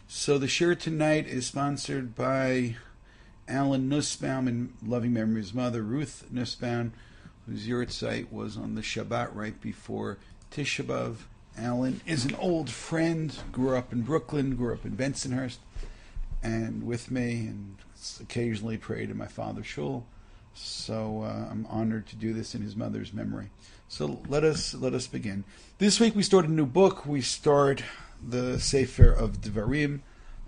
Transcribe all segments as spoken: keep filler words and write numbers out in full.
So the shir tonight is sponsored by Alan Nussbaum in loving memory of his mother, Ruth Nussbaum, whose yahrzeit was on the Shabbat right before Tisha B'Av. Alan is an old friend, grew up in Brooklyn, grew up in Bensonhurst, and with me, and occasionally prayed in my father's shul. So uh, I'm honored to do this in his mother's memory. So let us let us begin. This week we start a new book. We start the Sefer of Devarim,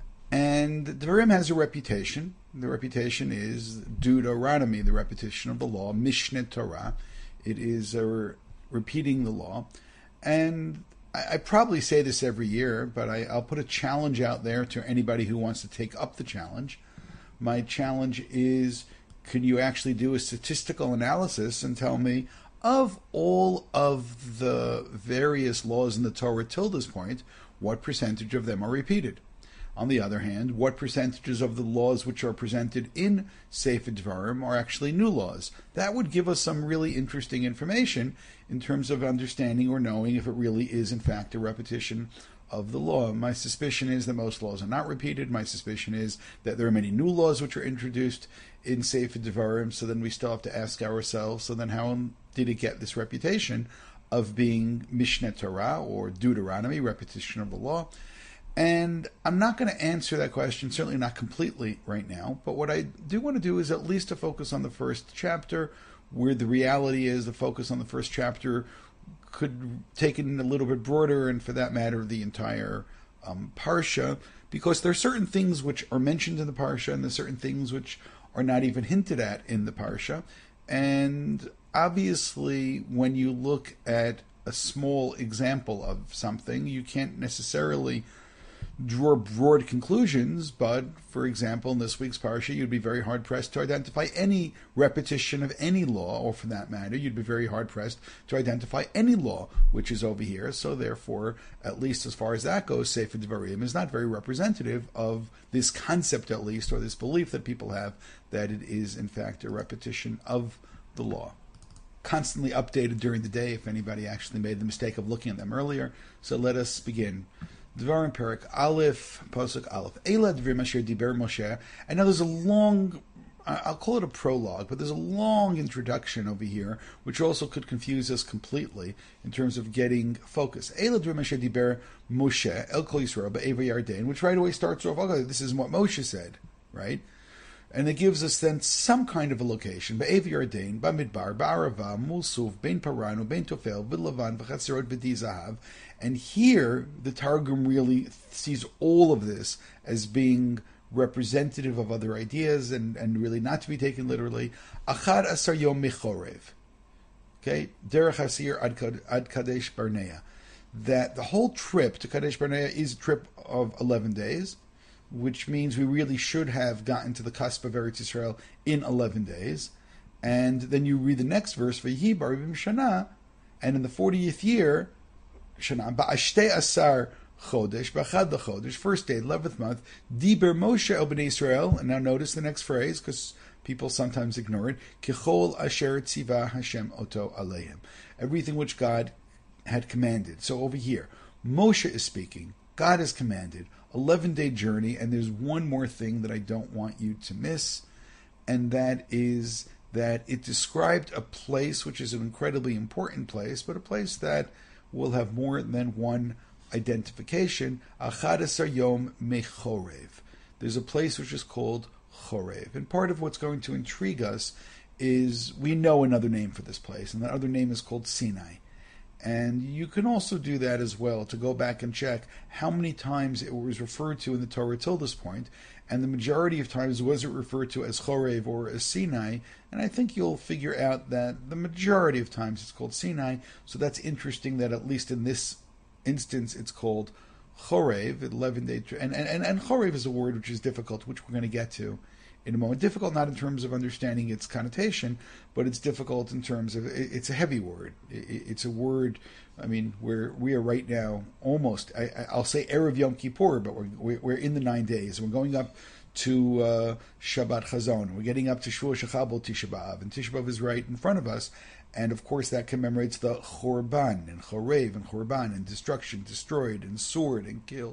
and Devarim has a reputation. The reputation is Deuteronomy, the repetition of the law, Mishneh Torah. It is a re- repeating the law, and I, I probably say this every year, but I, I'll put a challenge out there to anybody who wants to take up the challenge. My challenge is, could you actually do a statistical analysis and tell me, of all of the various laws in the Torah till this point, what percentage of them are repeated? On the other hand, what percentages of the laws which are presented in Sefer Devarim are actually new laws? That would give us some really interesting information in terms of understanding or knowing if it really is in fact a repetition of the law. My suspicion is that most laws are not repeated. My suspicion is that there are many new laws which are introduced in Sefer Devarim, so then we still have to ask ourselves, so then how did it get this reputation of being Mishneh Torah, or Deuteronomy, repetition of the law? And I'm not going to answer that question, certainly not completely right now, but what I do want to do is at least to focus on the first chapter, where the reality is the focus on the first chapter could take it a little bit broader, and for that matter, the entire um, Parsha, because there are certain things which are mentioned in the Parsha, and there are certain things which are not even hinted at in the Parsha. And obviously, when you look at a small example of something, you can't necessarily draw broad conclusions, but for example, in this week's Parsha, you'd be very hard-pressed to identify any repetition of any law, or for that matter, you'd be very hard-pressed to identify any law which is over here. So therefore, at least as far as that goes, Sefer Devarim is not very representative of this concept, at least, or this belief that people have that it is in fact a repetition of the law. Constantly updated during the day if anybody actually made the mistake of looking at them earlier. So let us begin. Devarim Perik Aleph, Pasuk Aleph. Eila Devarim Asher Diber Moshe. And now there's a long, I'll call it a prologue, but there's a long introduction over here, which also could confuse us completely in terms of getting focus. Eila Devarim Asher Diber Moshe El Kol Yisrael Be'eva Yarden, which right away starts off, okay, this is what Moshe said, right? And it gives us then some kind of a location. Be'eva Yarden, Bamidbar, Ba'arava, Mulsuf, Bein Paran, Bein Tofel, B'Lavan, V'Chatzerot, B'Di Zahav. And here, the Targum really sees all of this as being representative of other ideas and, and really not to be taken literally. Achad asar yom mechorev. Okay? Derech hasir ad Kadesh Barnea. That the whole trip to Kadesh Barnea is a trip of eleven days, which means we really should have gotten to the cusp of Eretz Yisrael in eleven days. And then you read the next verse, V'yihi barivim shana, and in the fortieth year, Shana ba'ashtei asar chodesh b'achad l'chodesh, first day, eleventh month, diber Moshe el b'nei Israel, and now notice the next phrase because people sometimes ignore it. Kichol asher tziva Hashem oto aleim, everything which God had commanded. So over here, Moshe is speaking. God has commanded eleven day journey, and there's one more thing that I don't want you to miss, and that is that it described a place which is an incredibly important place, but a place that will have more than one identification. Achad asar yom mechorev. There's a place which is called Chorev. And part of what's going to intrigue us is we know another name for this place, and that other name is called Sinai. And you can also do that as well, to go back and check how many times it was referred to in the Torah till this point, and the majority of times was it referred to as Chorev or as Sinai, and I think you'll figure out that the majority of times it's called Sinai, so that's interesting that at least in this instance it's called Chorev, eleven day, and, and, and Chorev is a word which is difficult, which we're going to get to in a moment. Difficult not in terms of understanding its connotation, but it's difficult in terms of, it's a heavy word. It's a word, I mean, we're, we are right now almost, I, I'll say Erev Yom Kippur, but we're, we're in the nine days. We're going up to uh, Shabbat Chazon. We're getting up to Shua Shechabel Tisha B'Av, and Tisha B'Av is right in front of us. And of course that commemorates the Chorban, and Chorev, and Chorban, and destruction, destroyed, and sword, and killed.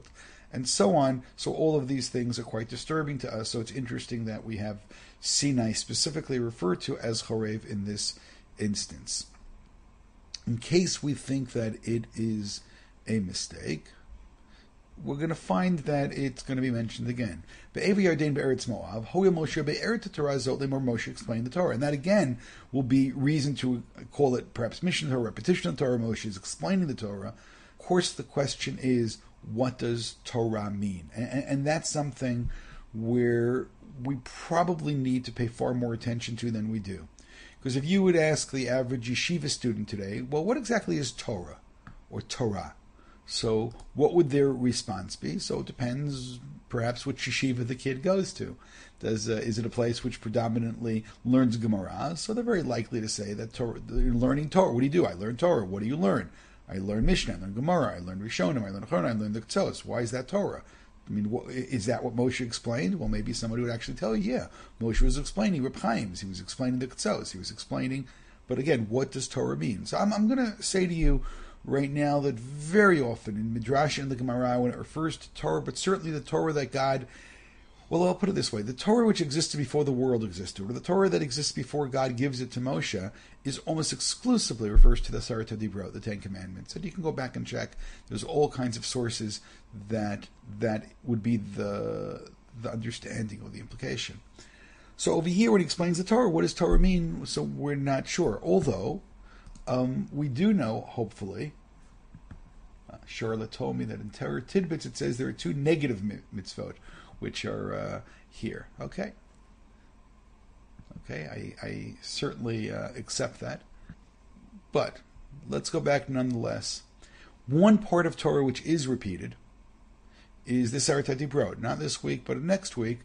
and so on. So all of these things are quite disturbing to us. So it's interesting that we have Sinai specifically referred to as Chorev in this instance. In case we think that it is a mistake, we're going to find that it's going to be mentioned again. Be'evi Yarden be'eretz Moav, Hoya Moshe be'eret Torah zot lemor Moshe explained the Torah. And that again will be reason to call it perhaps mission Torah, repetition of Torah. Moshe is explaining the Torah. Of course, the question is, what does Torah mean? And, and that's something where we probably need to pay far more attention to than we do. Because if you would ask the average yeshiva student today, well, what exactly is Torah or Torah? So what would their response be? So it depends perhaps which yeshiva the kid goes to. Does uh, is it a place which predominantly learns Gemara? So they're very likely to say that Torah, they're learning Torah. What do you do? I learn Torah. What do you learn? I learn Mishnah, I learn Gemara, I learn Rishonim, I learn Achronim, I learn the Ketzos. Why is that Torah? I mean, what, is that what Moshe explained? Well, maybe somebody would actually tell you, yeah, Moshe was explaining Reb Chaim's, he was explaining the Ketzos, he was explaining, but again, what does Torah mean? So I'm, I'm going to say to you right now that very often in Midrash and the Gemara, when it refers to Torah, but certainly the Torah that God, well, I'll put it this way, the Torah which existed before the world existed, or the Torah that exists before God gives it to Moshe, is almost exclusively refers to the Aseret HaDibrot, the Ten Commandments. And you can go back and check. There's all kinds of sources that that would be the the understanding or the implication. So over here, when he explains the Torah, what does Torah mean? So we're not sure. Although, um, we do know, hopefully, uh, Charlotte told me that in Torah Tidbits it says there are two negative mitzvot, which are uh, here. Okay. Okay, I, I certainly uh, accept that. But let's go back nonetheless. One part of Torah which is repeated is the Aseret HaDibrot. Not this week, but next week.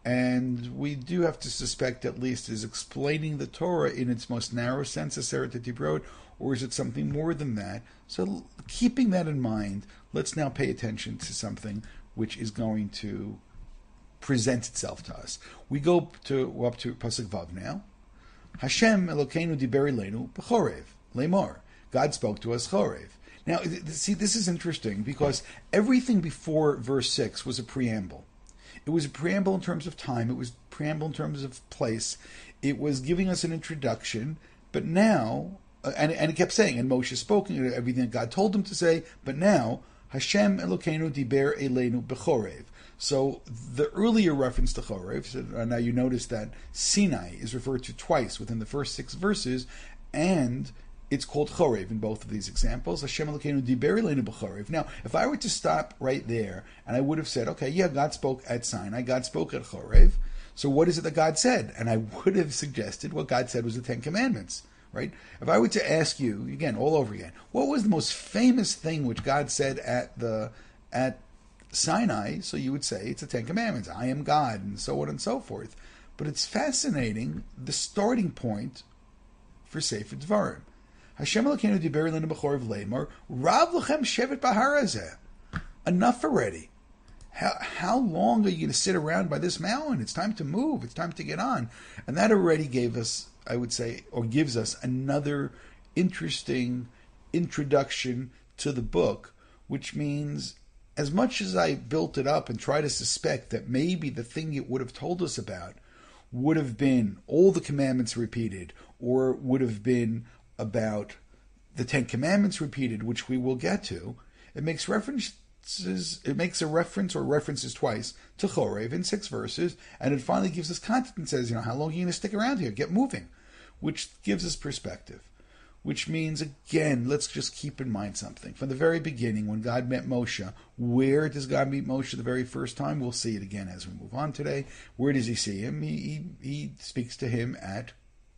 And we do have to suspect at least is explaining the Torah in its most narrow sense, Aseret HaDibrot, or is it something more than that? So keeping that in mind, let's now pay attention to something which is going to presents itself to us. We go to we're up to Pasuk Vav now. Hashem Elokeinu diber Eleinu b'chorev lemor. God spoke to us chorev. Now, see, this is interesting because everything before verse six was a preamble. It was a preamble in terms of time. It was a preamble in terms of place. It was giving us an introduction. But now, and, and it kept saying, and Moshe spoke everything that God told him to say. But now, Hashem Elokeinu diber Eleinu b'chorev. So the earlier reference to Chorev, so now you notice that Sinai is referred to twice within the first six verses, and it's called Chorev in both of these examples. Hashem Elokeinu diber Eleinu b'chorev. Now, if I were to stop right there, and I would have said, okay, yeah, God spoke at Sinai, God spoke at Chorev, so what is it that God said? And I would have suggested what God said was the Ten Commandments, right? If I were to ask you, again, all over again, what was the most famous thing which God said at the at Sinai? So you would say it's the Ten Commandments. I am God, and so on and so forth. But it's fascinating, the starting point for Sefer Dvarim. Hashem Elokeinu diber Eleinu b'chorev lemor, Rav lechem shevet b'har hazeh. Enough already. How, how long are you going to sit around by this mountain? It's time to move. It's time to get on. And that already gave us, I would say, or gives us another interesting introduction to the book, which means as much as I built it up and try to suspect that maybe the thing it would have told us about would have been all the commandments repeated, or would have been about the Ten Commandments repeated, which we will get to, it makes references, it makes a reference or references twice to Chorev in six verses, and it finally gives us content and says, you know, how long are you going to stick around here? Get moving, which gives us perspective. Which means, again, let's just keep in mind something. From the very beginning, when God met Moshe, where does God meet Moshe the very first time? We'll see it again as we move on today. Where does he see him? He, he, he speaks to him at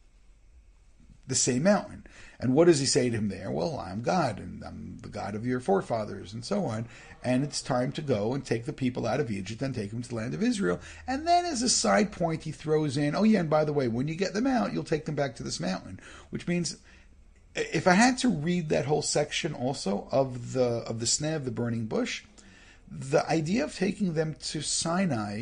the same mountain. And what does he say to him there? Well, I'm God, and I'm the God of your forefathers, and so on. And it's time to go and take the people out of Egypt and take them to the land of Israel. And then as a side point, he throws in, oh yeah, and by the way, when you get them out, you'll take them back to this mountain. Which means, if I had to read that whole section also of the of the sneh of the burning bush, the idea of taking them to Sinai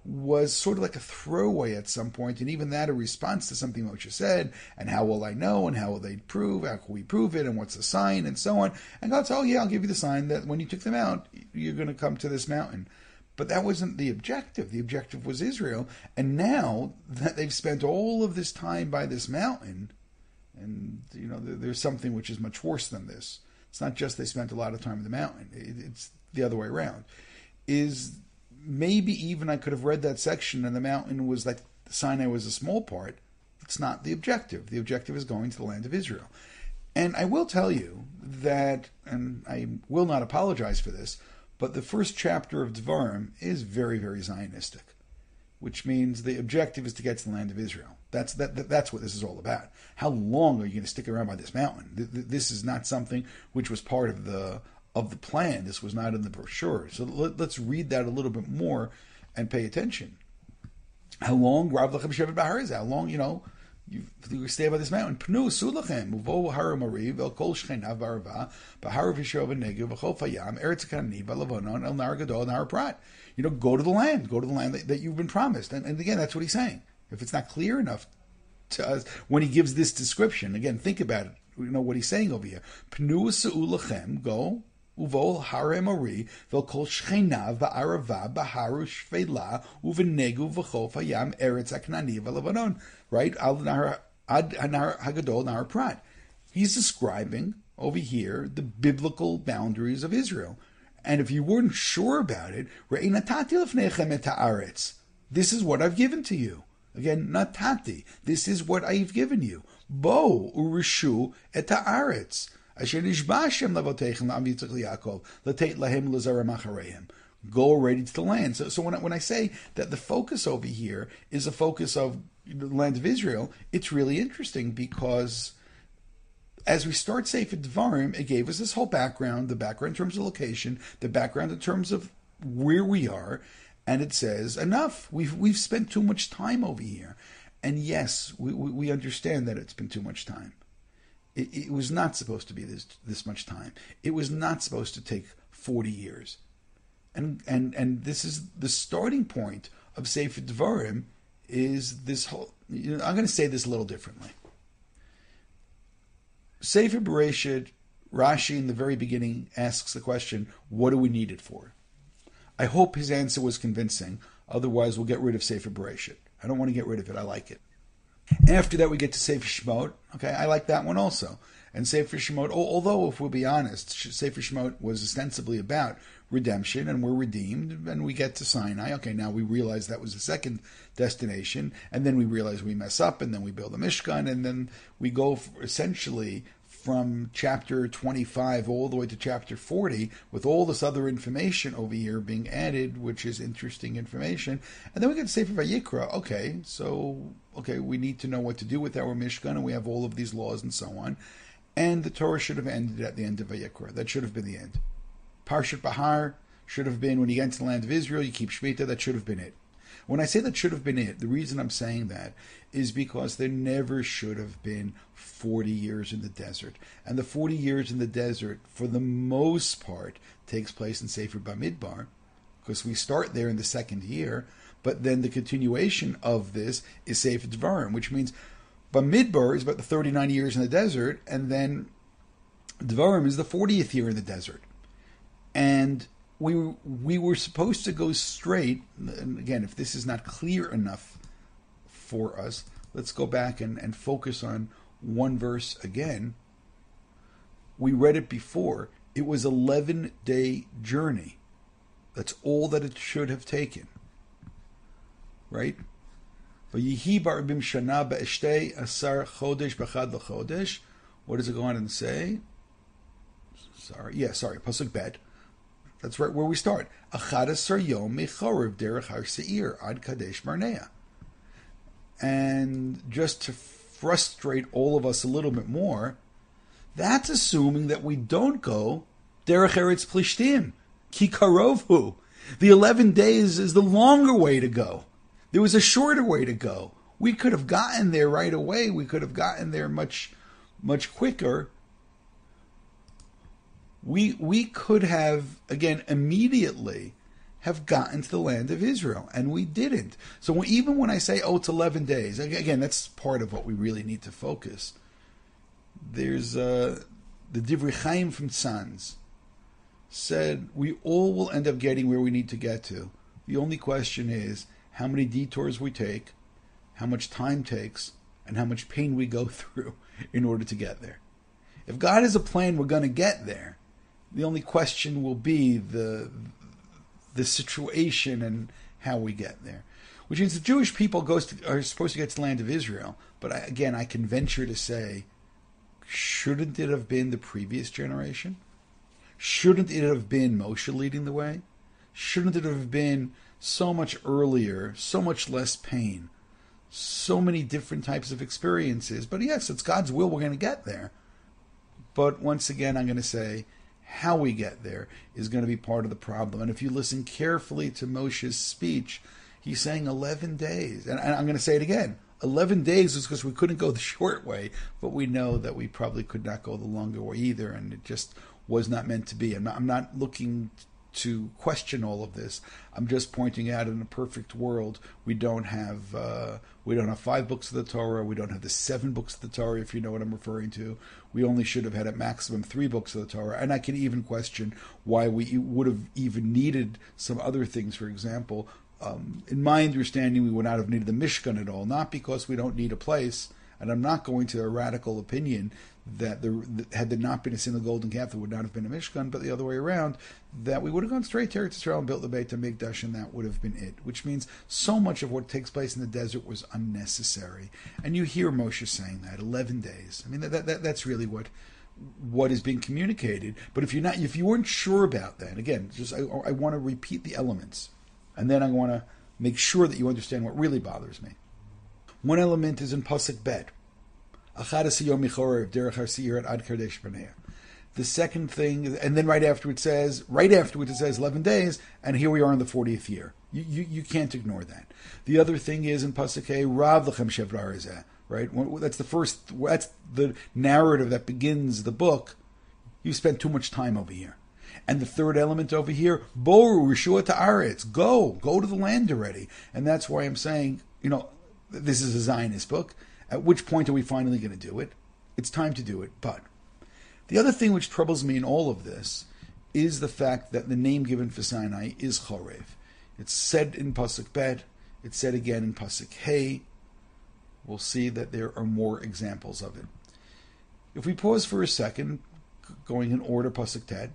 was sort of like a throwaway at some point, and even that a response to something Moshe said, and how will I know, and how will they prove, how can we prove it, and what's the sign, and so on. And God said, oh yeah, I'll give you the sign that when you took them out, you're going to come to this mountain. But that wasn't the objective. The objective was Israel. And now that they've spent all of this time by this mountain, and you know, there's something which is much worse than this. It's not just they spent a lot of time in the mountain. It's the other way around. Is maybe even I could have read that section and the mountain was like Sinai was a small part. It's not the objective. The objective is going to the land of Israel. And I will tell you that, and I will not apologize for this, but the first chapter of Devarim is very, very Zionistic, which means the objective is to get to the land of Israel. That's that, that that's what this is all about. How long are you going to stick around by this mountain? This is not something which was part of the of the plan. This was not in the brochure. So let, let's read that a little bit more and pay attention. How long? How long, you know, you, you stay by this mountain. Pnu sulachem uvo haramari vel kol shchenav barava bahar v'shov negev v'chol fayam eretz kanani v'lavonon el nar gadol nar prat. You know, go to the land. Go to the land that, that you've been promised. And, and again, that's what he's saying. If it's not clear enough to us when he gives this description, again, think about it. You know what he's saying over here. Pnu sulachem, go. Uvol harem ari vel kol shchenav va'arava baharu shvela uvenegu v'chol fayam eretz aknani v'levanon. Right? Al nar ad nar hagadol nar prat. He's describing over here the biblical boundaries of Israel. And if you weren't sure about it, re'ei natati lefnechem et haaretz. This is what I've given to you. Again, natati. This is what I've given you. Bo urishu et haaretz. Go already to the land. So, so when I, when I say that the focus over here is a focus of the land of Israel, it's really interesting because as we start Sefer Devarim, it gave us this whole background, the background in terms of location, the background in terms of where we are, and it says, enough, we've we've spent too much time over here. And yes, we, we, we understand that it's been too much time. It, it was not supposed to be this this much time. It was not supposed to take forty years. And and and this is the starting point of Sefer Devarim is this whole, you know, I'm going to say this a little differently. Sefer Bereshit, Rashi in the very beginning asks the question, what do we need it for? I hope his answer was convincing. Otherwise, we'll get rid of Sefer Bereshit. I don't want to get rid of it. I like it. After that, we get to Sefer Shemot. Okay, I like that one also. And Sefer Shemot, although, if we'll be honest, Sefer Shemot was ostensibly about redemption, and we're redeemed, and we get to Sinai. Okay, now we realize that was the second destination, and then we realize we mess up, and then we build a Mishkan, and then we go essentially from chapter twenty-five all the way to chapter forty with all this other information over here being added, which is interesting information. And then we get to Sefer Vayikra. Okay, so, okay, we need to know what to do with our Mishkan, and we have all of these laws and so on. And the Torah should have ended at the end of Vayikra. That should have been the end. Parshat Bahar should have been, when you get into the land of Israel, you keep Shemitah. That should have been it. When I say that should have been it, the reason I'm saying that is because there never should have been forty years in the desert. And the forty years in the desert, for the most part, takes place in Sefer Bamidbar, because we start there in the second year, but then the continuation of this is Sefer Devarim, which means Bamidbar is about the thirty-nine years in the desert, and then Devarim is the fortieth year in the desert. And we we were supposed to go straight, and again, if this is not clear enough for us, let's go back and, and focus on one verse again. We read it before. It was an eleven-day journey. That's all that it should have taken. Right? What does it go on and say? Sorry. Yeah, sorry. Pasuk Bet. That's right where we start. Achadasar yom mechorev derech har seir ad kadesh barnea. And just to frustrate all of us a little bit more, that's assuming that we don't go derech eretz plishtim ki karovhu. The eleven days is the longer way to go. There was a shorter way to go. We could have gotten there right away. We could have gotten there much, much quicker. We we could have, again, immediately have gotten to the land of Israel, and we didn't. So even when I say, oh, it's eleven days, again, that's part of what we really need to focus. There's uh, the Divrei Chaim from Tzanz said, we all will end up getting where we need to get to. The only question is how many detours we take, how much time takes, and how much pain we go through in order to get there. If God has a plan, we're going to get there. The only question will be the the situation and how we get there. Which means the Jewish people goes to, are supposed to get to the land of Israel. But I, again, I can venture to say, shouldn't it have been the previous generation? Shouldn't it have been Moshe leading the way? Shouldn't it have been so much earlier, so much less pain, so many different types of experiences? But yes, it's God's will, we're going to get there. But once again, I'm going to say, how we get there is going to be part of the problem. And if you listen carefully to Moshe's speech, he's saying eleven days. And I'm going to say it again. eleven days is because we couldn't go the short way, but we know that we probably could not go the longer way either, and it just was not meant to be. I'm not, I'm not looking to question all of this. I'm just pointing out, in a perfect world, we don't have uh, we don't have five books of the Torah. We don't have the seven books of the Torah, if you know what I'm referring to. We only should have had at maximum three books of the Torah. And I can even question why we would have even needed some other things. For example, um, in my understanding, we would not have needed the Mishkan at all. Not because we don't need a place, and I'm not going to a radical opinion that there, had there not been a sin of the golden calf, there would not have been a Mishkan, but the other way around, that we would have gone straight to Eretz Yisrael and built the Beit HaMikdash, and that would have been it. Which means so much of what takes place in the desert was unnecessary. And you hear Moshe saying that, eleven days. I mean, that, that that's really what what is being communicated. But if you're not, if you weren't sure about that, again, just I, I want to repeat the elements, and then I want to make sure that you understand what really bothers me. One element is in Pasuk Bet. The second thing, and then right after it says, right afterwards it says eleven days, and here we are in the fortieth year. You you, you can't ignore that. The other thing is in Pasuk Hey, Rav Lechem Shevrar Ezeh, right? That's the first, that's the narrative that begins the book. You spent too much time over here. And the third element over here, Boru Rishua Ta'aretz, go, go to the land already. And that's why I'm saying, you know, this is a Zionist book. At which point are we finally going to do it? It's time to do it. But the other thing which troubles me in all of this is the fact that the name given for Sinai is Chorev. It's said in Pasuk Bet. It's said again in Pasuk Hey. We'll see that there are more examples of it. If we pause for a second, going in order, Pasuk Ted,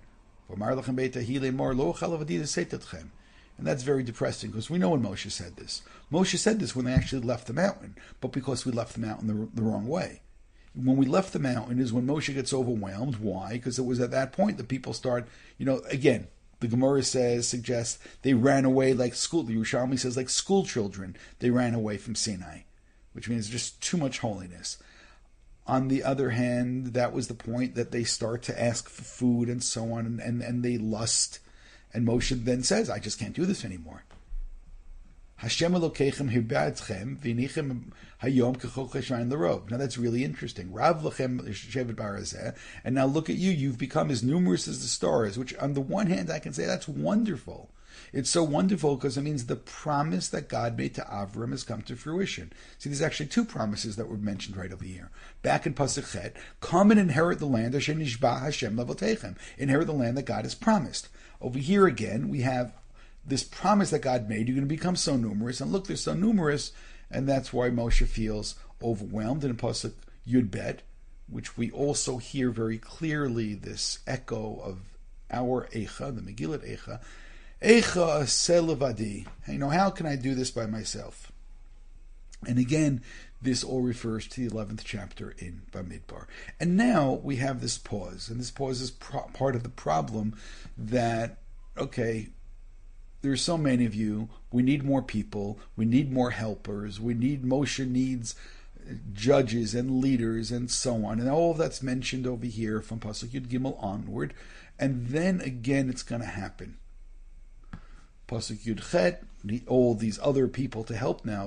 and that's very depressing because we know when Moshe said this. Moshe said this when they actually left the mountain, but because we left the mountain the, the wrong way. When we left the mountain is when Moshe gets overwhelmed. Why? Because it was at that point that people start, you know, again, the Gemara says, suggests they ran away like school, the Yerushalmi says like school children, they ran away from Sinai, which means just too much holiness. On the other hand, that was the point that they start to ask for food and so on, and, and, and they lust. And Moshe then says, I just can't do this anymore. Hashem Elokeichem hirbadchem v'nichem hayom kechol cheshayin l'rov. Now that's really interesting. Rav lechem shevet barazeh. And now look at you, you've become as numerous as the stars, which on the one hand I can say that's wonderful. It's so wonderful because it means the promise that God made to Avram has come to fruition. See, there's actually two promises that were mentioned right over here. Back in Pasuk Chet, come and inherit the land, Hashem nishba Hashem levoteichem. Inherit the land that God has promised. Over here again, we have this promise that God made. You're going to become so numerous. And look, they're so numerous. And that's why Moshe feels overwhelmed. In Pasuk Yud Bet, which we also hear very clearly this echo of our Eicha, the Megillat Eicha. Eicha selevadi. You know, how can I do this by myself? And again, this all refers to the eleventh chapter in Bamidbar. And now we have this pause. And this pause is pro- part of the problem that, okay, there's so many of you. We need more people. We need more helpers. We need, Moshe needs judges and leaders and so on. And all of that's mentioned over here from Pasuk Yud Gimel onward. And then again, it's going to happen. Pasuk Yud Chet, all these other people to help now.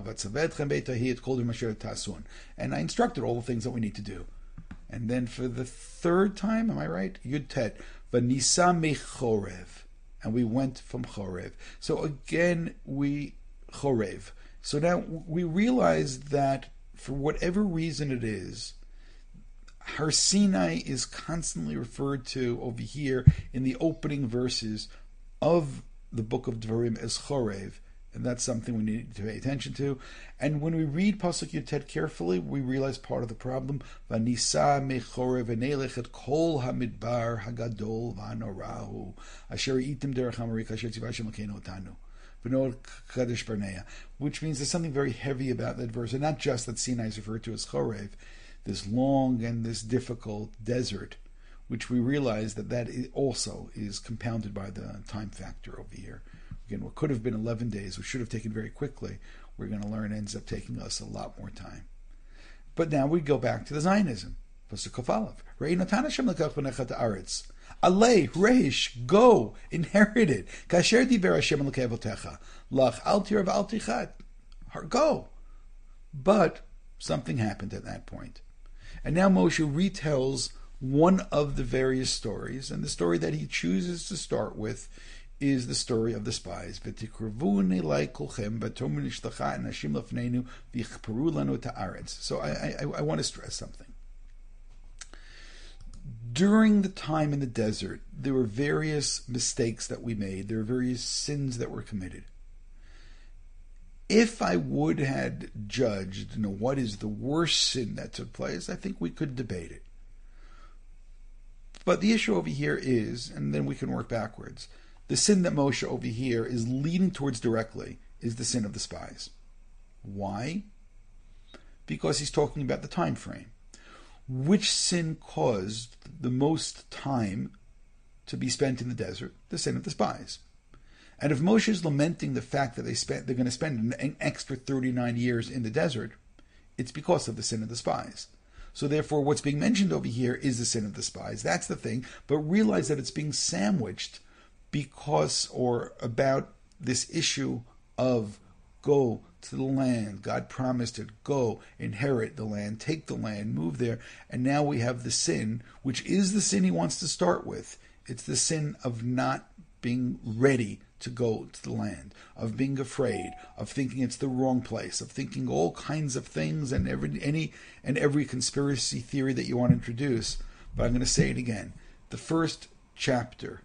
And I instructed all the things that we need to do. And then for the third time, am I right? Yud Tet, V'nisa mechorev. and we went from Chorev. So again, we Chorev. So now we realize that for whatever reason it is, Har Sinai is constantly referred to over here in the opening verses of the book of Devarim as Chorev, and that's something we need to pay attention to. And when we read Pasuk Yutet carefully, we realize part of the problem. Vanisa mechorev v'nelech et kol hamidbar hagadol v'anorahu asher itim derech hamarik asher tzivah Hashem Elokeinu otanu v'nol kadesh barnea, which means there's something very heavy about that verse, and not just that Sinai is referred to as Chorev, this long and this difficult desert, which we realize that that also is compounded by the time factor over here. Again, what could have been eleven days, which should have taken very quickly, we're going to learn ends up taking us a lot more time. But now we go back to the Zionism. Alei, reish, go, inherit it. Kasher diber Hashem Elokei avotecha, lach al tirah v'al tichat, go. But something happened at that point. And now Moshe retells one of the various stories, and the story that he chooses to start with is the story of the spies. So I, I, I want to stress something. During the time in the desert, there were various mistakes that we made. There were various sins that were committed. If I would had judged, you know, what is the worst sin that took place, I think we could debate it. But the issue over here is, and then we can work backwards, the sin that Moshe over here is leading towards directly is the sin of the spies. Why? Because he's talking about the time frame. Which sin caused the most time to be spent in the desert? The sin of the spies. And if Moshe is lamenting the fact that they spent, they're going to spend an extra thirty-nine years in the desert, it's because of the sin of the spies. So therefore, what's being mentioned over here is the sin of the spies. That's the thing. But realize that it's being sandwiched because or about this issue of go to the land. God promised it. Go, inherit the land, take the land, move there. And now we have the sin, which is the sin he wants to start with. It's the sin of not being ready to go to the land, of being afraid, of thinking it's the wrong place, of thinking all kinds of things and every any and every conspiracy theory that you want to introduce. But I'm going to say it again. The first chapter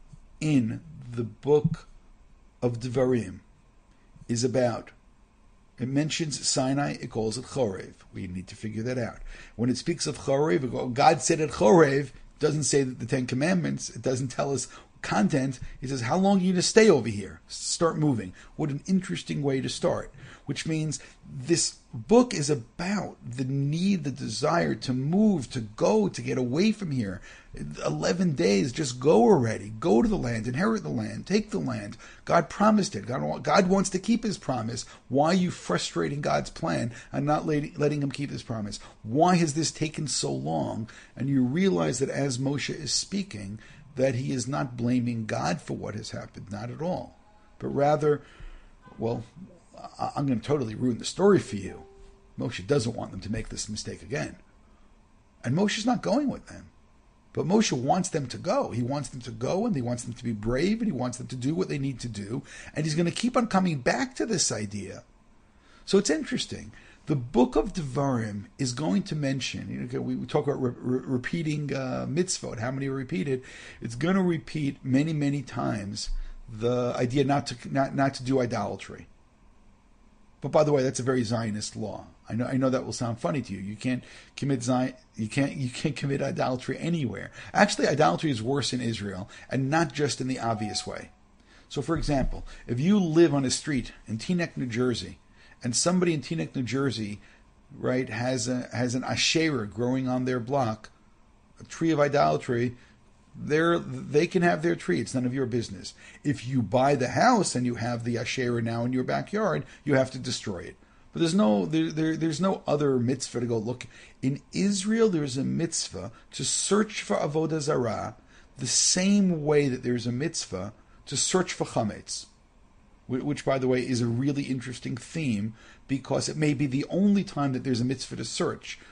in the book of Devarim is about, it mentions Sinai, it calls it Chorev. We need to figure that out. When it speaks of Chorev, God said at Chorev, it doesn't say that the Ten Commandments, it doesn't tell us content. He says, how long are you going to stay over here? Start moving. What an interesting way to start. Which means this book is about the need, the desire to move, to go, to get away from here. Eleven days, just go already. Go to the land, inherit the land, take the land. God promised it. God, God wants to keep his promise. Why are you frustrating God's plan and not letting him keep his promise? Why has this taken so long? And you realize that as Moshe is speaking, that he is not blaming God for what has happened, not at all. But rather, well, I'm going to totally ruin the story for you. Moshe doesn't want them to make this mistake again. And Moshe's not going with them. But Moshe wants them to go. He wants them to go, and he wants them to be brave, and he wants them to do what they need to do. And he's going to keep on coming back to this idea. So it's interesting. The book of Devarim is going to mention, you know, we talk about re- re- repeating uh, mitzvot, how many are repeated. It's going to repeat many, many times the idea not to not, not to do idolatry. But by the way, that's a very Zionist law. I know I know that will sound funny to you. You can't commit Zion, you can't you can't commit idolatry anywhere. Actually, idolatry is worse in Israel, and not just in the obvious way. So, for example, if you live on a street in Teaneck, New Jersey, and somebody in Teaneck, New Jersey, right, has a has an Asherah growing on their block, a tree of idolatry, they're, they can have their tree. It's none of your business. If you buy the house and you have the Asherah now in your backyard, you have to destroy it. But there's no there, there there's no other mitzvah to go look. In Israel, there's a mitzvah to search for avodah zarah, the same way that there's a mitzvah to search for chametz. Which, by the way, is a really interesting theme, because it may be the only time that there's a mitzvah to search.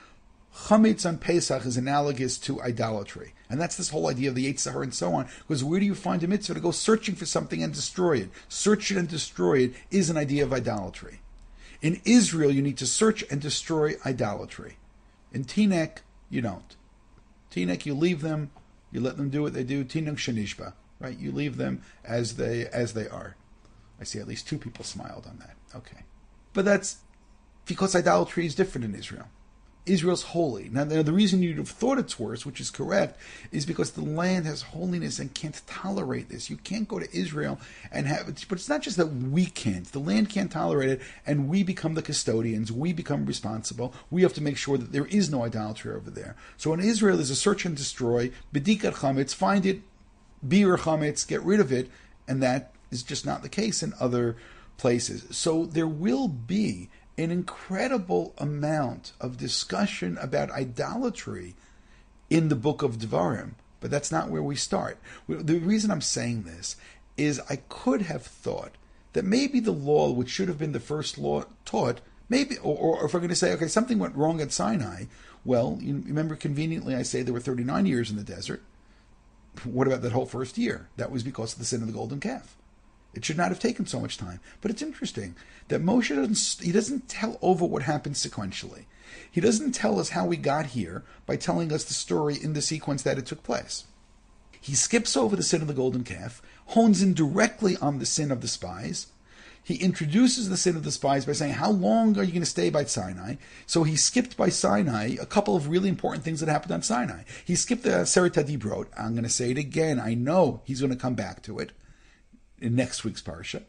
Chametz on Pesach is analogous to idolatry. And that's this whole idea of the Yetzer Hara and so on. Because where do you find a mitzvah to go searching for something and destroy it? Search it and destroy it is an idea of idolatry. In Israel, you need to search and destroy idolatry. In Teaneck, you don't. Teaneck, you leave them, you let them do what they do. Teaneck Shenishba, right? You leave them as they as they are. I see at least two people smiled on that. Okay. But that's because idolatry is different in Israel. Israel's holy. Now, the reason you'd have thought it's worse, which is correct, is because the land has holiness and can't tolerate this. You can't go to Israel and have it. But it's not just that we can't. The land can't tolerate it, and we become the custodians. We become responsible. We have to make sure that there is no idolatry over there. So in Israel, there's a search and destroy. Bedikat chametz, find it, bir chametz, get rid of it, and that is just not the case in other places. So there will be an incredible amount of discussion about idolatry in the book of Devarim, but that's not where we start. The reason I'm saying this is I could have thought that maybe the law, which should have been the first law taught, maybe, or, or if we're going to say, okay, something went wrong at Sinai, well, you remember conveniently I say there were thirty-nine years in the desert. What about that whole first year? That was because of the sin of the golden calf. It should not have taken so much time. But it's interesting that Moshe doesn't, he doesn't tell over what happened sequentially. He doesn't tell us how we got here by telling us the story in the sequence that it took place. He skips over the sin of the golden calf, hones in directly on the sin of the spies. He introduces the sin of the spies by saying, how long are you going to stay by Sinai? So he skipped by Sinai a couple of really important things that happened on Sinai. He skipped the Aseret HaDibrot. I'm going to say it again. I know he's going to come back to it in next week's parsha.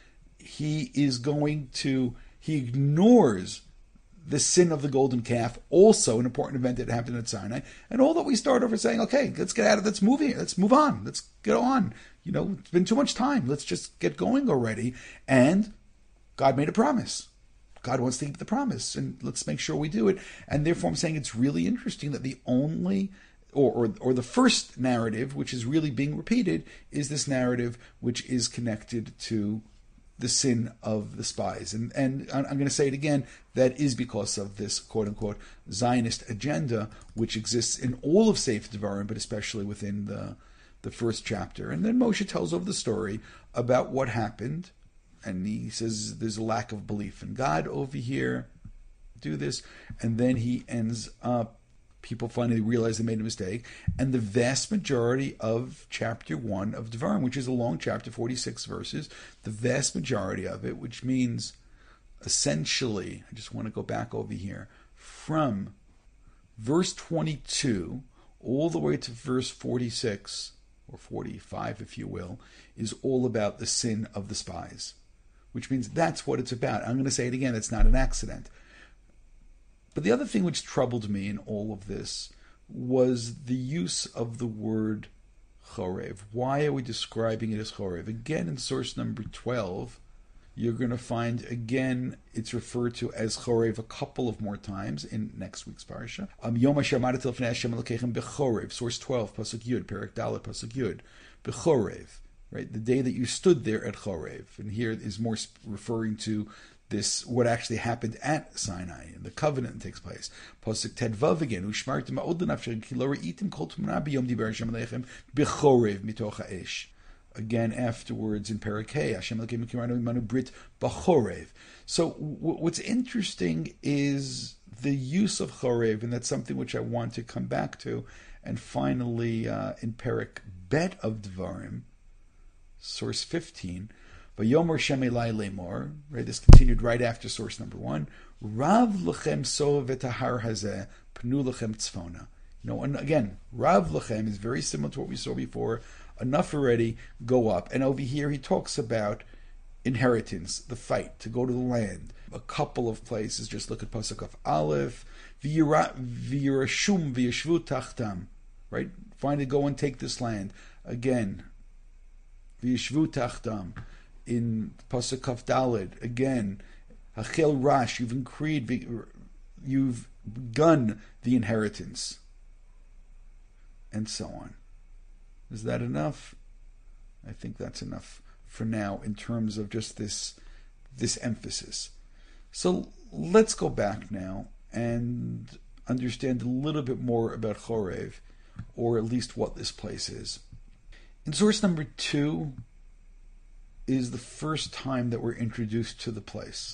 He is going to, he ignores the sin of the golden calf, also an important event that happened at Sinai, and all that we start over saying, okay, let's get out of, let's move here, let's move on, let's get on. You know, it's been too much time, let's just get going already. And God made a promise. God wants to keep the promise, and let's make sure we do it. And therefore I'm saying it's really interesting that the only Or, or or the first narrative, which is really being repeated, is this narrative which is connected to the sin of the spies. And and I'm going to say it again, that is because of this quote-unquote Zionist agenda, which exists in all of Sefer Devarim, but especially within the, the first chapter. And then Moshe tells over the story about what happened, and he says there's a lack of belief in God over here, do this, and then he ends up, people finally realize they made a mistake, and the vast majority of chapter one of Devarim, which is a long chapter, forty-six verses, the vast majority of it, which means essentially, I just want to go back over here, from verse twenty-two all the way to verse forty-six, or forty-five if you will, is all about the sin of the spies, which means that's what it's about. I'm going to say it again, it's not an accident. But the other thing which troubled me in all of this was the use of the word chorev. Why are we describing it as chorev? Again, in source number twelve, you're going to find, again, it's referred to as chorev a couple of more times in next week's parsha. Um, Yom Asher Ma'aret Lefnei Hashem Elokechem Bechorev, source twelve, pasuk Yud, Perek Dalet, pasuk Yud, Bechorev, right? The day that you stood there at Chorev. And here is more referring to this, what actually happened at Sinai, and the covenant takes place. Pasuk Tedvav again, Ushmartim ma'od l'nafshem ki lo re'itim kol tumna b'yom diber Hashem aleichem b'chorev mitoch ha'esh. Again, afterwards in Perek Hey, Hashem Elokeinu kiranu imanu brit b'chorev. So w- what's interesting is the use of chorev, and that's something which I want to come back to. And finally, uh, in Perek Bet of Devarim, source fifteen, Yomer Shem Elai Lemor, right? This continued right after source number one. Rav lechem so v'tahar hazeh pnu lechem tzfona. You know, and again, Rav lechem is very similar to what we saw before. Enough already, go up. And over here he talks about inheritance, the fight, to go to the land. A couple of places, just look at Pasuk of Aleph, v'yirashum v'yeshvu tachtam, right? Finally go and take this land. Again, v'yeshvu tachtam. In Pasuk Kaf Daled, again, Hachel Rash, you've increed, you've begun the inheritance, and so on. Is that enough? I think that's enough for now in terms of just this this emphasis. So let's go back now, and understand a little bit more about Chorev, or at least what this place is. In source number two is the first time that we're introduced to the place.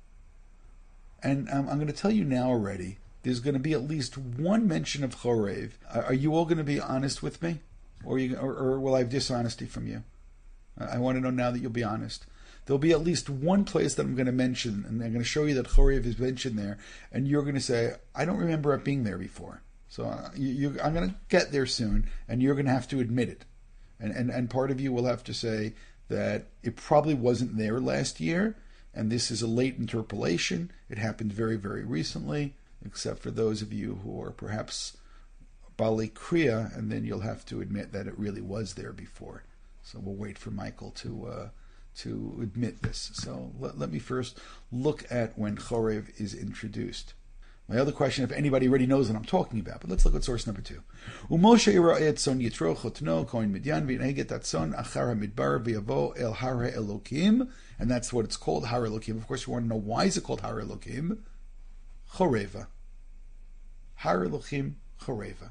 And um, I'm going to tell you now already, there's going to be at least one mention of Chorev. Are you all going to be honest with me? Or, you, or, or will I have dishonesty from you? I want to know now that you'll be honest. There'll be at least one place that I'm going to mention, and I'm going to show you that Chorev is mentioned there, and you're going to say, I don't remember it being there before. So uh, you, you, I'm going to get there soon, and you're going to have to admit it. And, and, and part of you will have to say that it probably wasn't there last year, and this is a late interpolation. It happened very, very recently, except for those of you who are perhaps Bali Kriya, and then you'll have to admit that it really was there before. So we'll wait for Michael to uh, to admit this. So let, let me first look at when Chorev is introduced. My other question, if anybody already knows what I'm talking about, but let's look at source number two. Umoshe yira'eh son yitro chotno kohen midyan v'yineget atzon achar hamidbar v'yavo el har ha'elokim, and that's what it's called, har elokim. Of course, you want to know why is it called har elokim? Choreva. Har elokim choreva.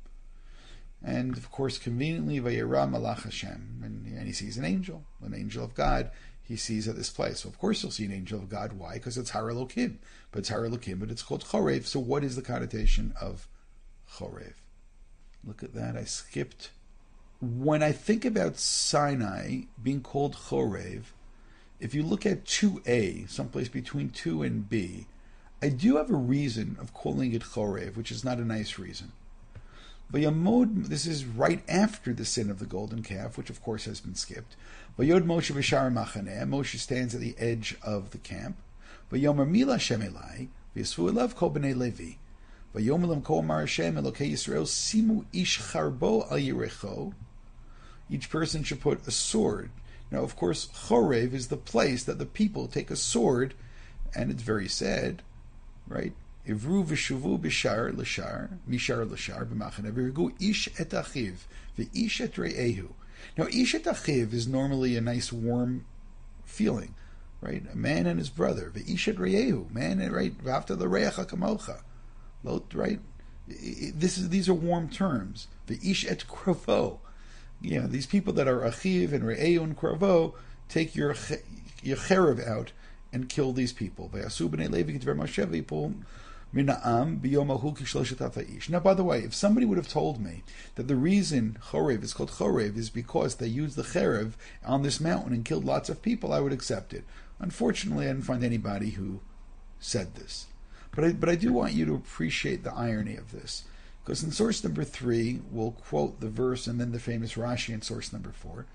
And of course, conveniently, vayera malach Hashem, and, and he sees an angel, an angel of God. He sees at this place. So of course you'll see an angel of God. Why? Because it's Har Elokim. But it's Har Elokim, but it's called Chorev. So what is the connotation of Chorev? Look at that. I skipped. When I think about Sinai being called Chorev, if you look at two A, someplace between two and B, I do have a reason of calling it Chorev, which is not a nice reason. Vayamod, this is right after the sin of the golden calf, which of course has been skipped. Vayod Moshe v'shar machaneh, Moshe stands at the edge of the camp. Vayomer mila Hashem elai, v'yasvu elav kol b'nei Levi. Vayomer lam kol amar Hashem Elokei Yisrael, simu ish charbo al yirecho. Each person should put a sword. Now, of course, Chorev is the place that the people take a sword, and it's very sad, right? Ivru v'shuvu b'shar l'shar, mishar l'shar b'machaneh, v'irgu ish et achiv, v'ish et re'ehu. Now, ish et achiv is normally a nice warm feeling, right? A man and his brother. V'ish et re'ehu, man and, right? V'after l'reach ha'kamocha, right? This is, these are warm terms. V'ish et kravo. You know, these people that are achiv and re'ehu and kravo, take your, your cherev out and kill these people. V'yasu b'nei Levi k'tver Moshe v'yipol Now, by the way, if somebody would have told me that the reason Chorev is called Chorev is because they used the cherev on this mountain and killed lots of people, I would accept it. Unfortunately, I didn't find anybody who said this. But I, but I do want you to appreciate the irony of this. Because in source number three, we'll quote the verse and then the famous Rashi in source number four.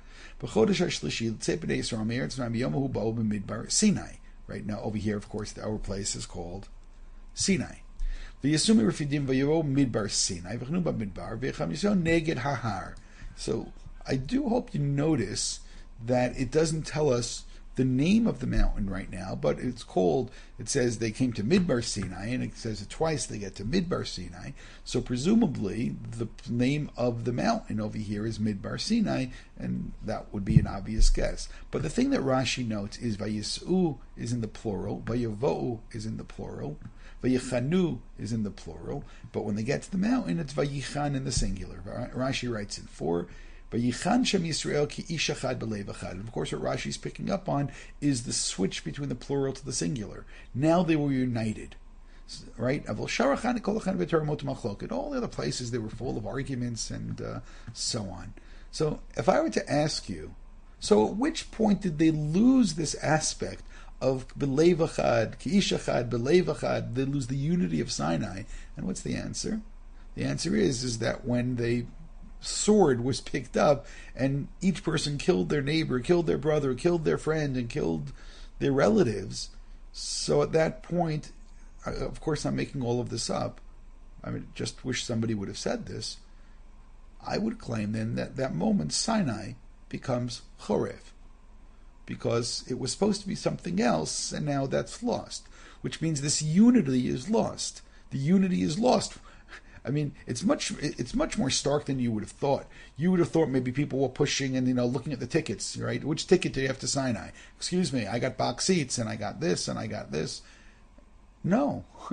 Right now, over here, of course, our place is called Sinai. V'yasumi refidim v'yiro midbar Sinai v'chnu b'midbar v'yacham Yisrael neged hahar. So I do hope you notice that it doesn't tell us the name of the mountain right now, but it's called, it says they came to Midbar Sinai, and it says it twice they get to Midbar Sinai, so presumably the name of the mountain over here is Midbar Sinai, and that would be an obvious guess. But the thing that Rashi notes is Vayis'u is in the plural, Vayavo'u is in the plural, Vayichanu is in the plural, but when they get to the mountain, it's Vayichan in the singular. Rashi writes in four, Vayichan Shem Yisrael ki ish echad b'lev echad. And of course, what Rashi is picking up on is the switch between the plural to the singular. Now they were united, right? Avol sharachan kol echan v'torah mot machlok. All the other places they were full of arguments and uh, so on. So, if I were to ask you, so at which point did they lose this aspect of b'lev echad ki ish echad b'lev echad? They lose the unity of Sinai. And what's the answer? The answer is is that when they sword was picked up and each person killed their neighbor, killed their brother, killed their friend, and killed their relatives. So at that point, of course I'm making all of this up, I mean, just wish somebody would have said this, I would claim then that that moment Sinai becomes Chorev, because it was supposed to be something else and now that's lost, which means this unity is lost. The unity is lost. I mean, it's much it's much more stark than you would have thought. You would have thought maybe people were pushing and, you know, looking at the tickets, right? Which ticket do you have to Sinai? Excuse me, I got box seats and I got this and I got this. No.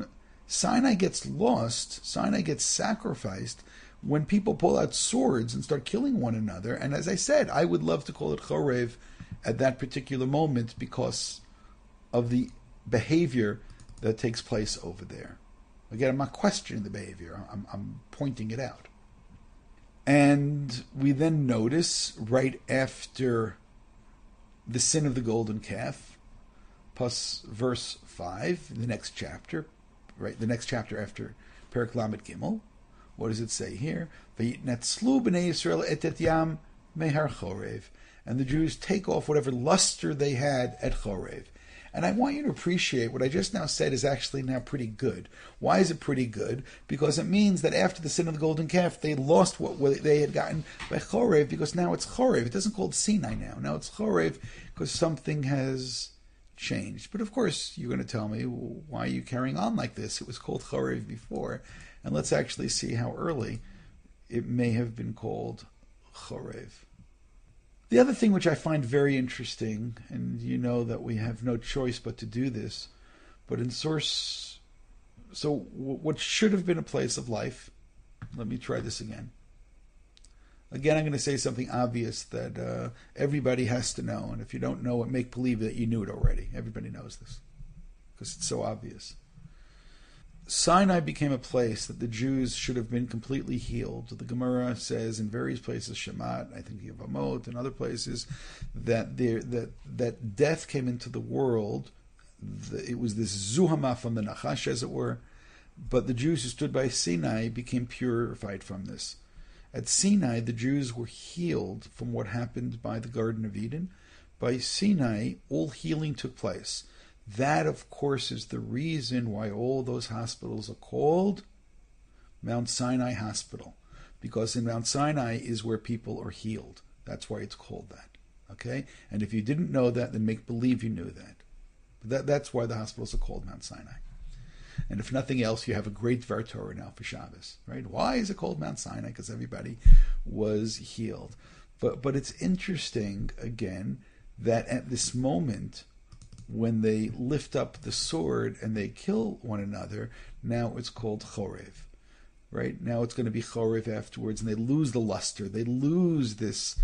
Sinai gets lost, Sinai gets sacrificed when people pull out swords and start killing one another. And as I said, I would love to call it Chorev at that particular moment because of the behavior that takes place over there. Again, I'm not questioning the behavior, I'm, I'm pointing it out. And we then notice right after the sin of the golden calf, plus verse five, the next chapter, right, the next chapter after Perek Lamed Gimel, what does it say here? Vayitnetzlu b'nei Yisrael et et yam mehar Chorev. And the Jews take off whatever luster they had at Chorev. And I want you to appreciate what I just now said is actually now pretty good. Why is it pretty good? Because it means that after the sin of the golden calf, they lost what they had gotten by Chorev, because now it's Chorev. It doesn't call it Sinai now. Now it's Chorev because something has changed. But of course, you're going to tell me, well, why are you carrying on like this? It was called Chorev before. And let's actually see how early it may have been called Chorev. The other thing which I find very interesting, and you know that we have no choice but to do this, but in source, so what should have been a place of life, let me try this again. Again, I'm going to say something obvious that uh, everybody has to know, and if you don't know it, make believe that you knew it already. Everybody knows this, because it's so obvious. Sinai became a place that the Jews should have been completely healed. The Gemara says in various places, Shemat, I think Yevamot, and other places, that there that that death came into the world. It was this zuhama from the Nachash, as it were, but the Jews who stood by Sinai became purified from this. At Sinai, the Jews were healed from what happened by the Garden of Eden. By Sinai, all healing took place. That, of course, is the reason why all those hospitals are called Mount Sinai Hospital, because in Mount Sinai is where people are healed. That's why it's called that. Okay? And if you didn't know that, then make believe you knew that. that that's why the hospitals are called Mount Sinai. And if nothing else, you have a great Dvar Torah now for Shabbos, right? Why is it called Mount Sinai? Because everybody was healed. But but it's interesting, again, that at this moment, when they lift up the sword and they kill one another, now it's called Chorev, right? Now it's going to be Chorev afterwards, and they lose the luster. They lose this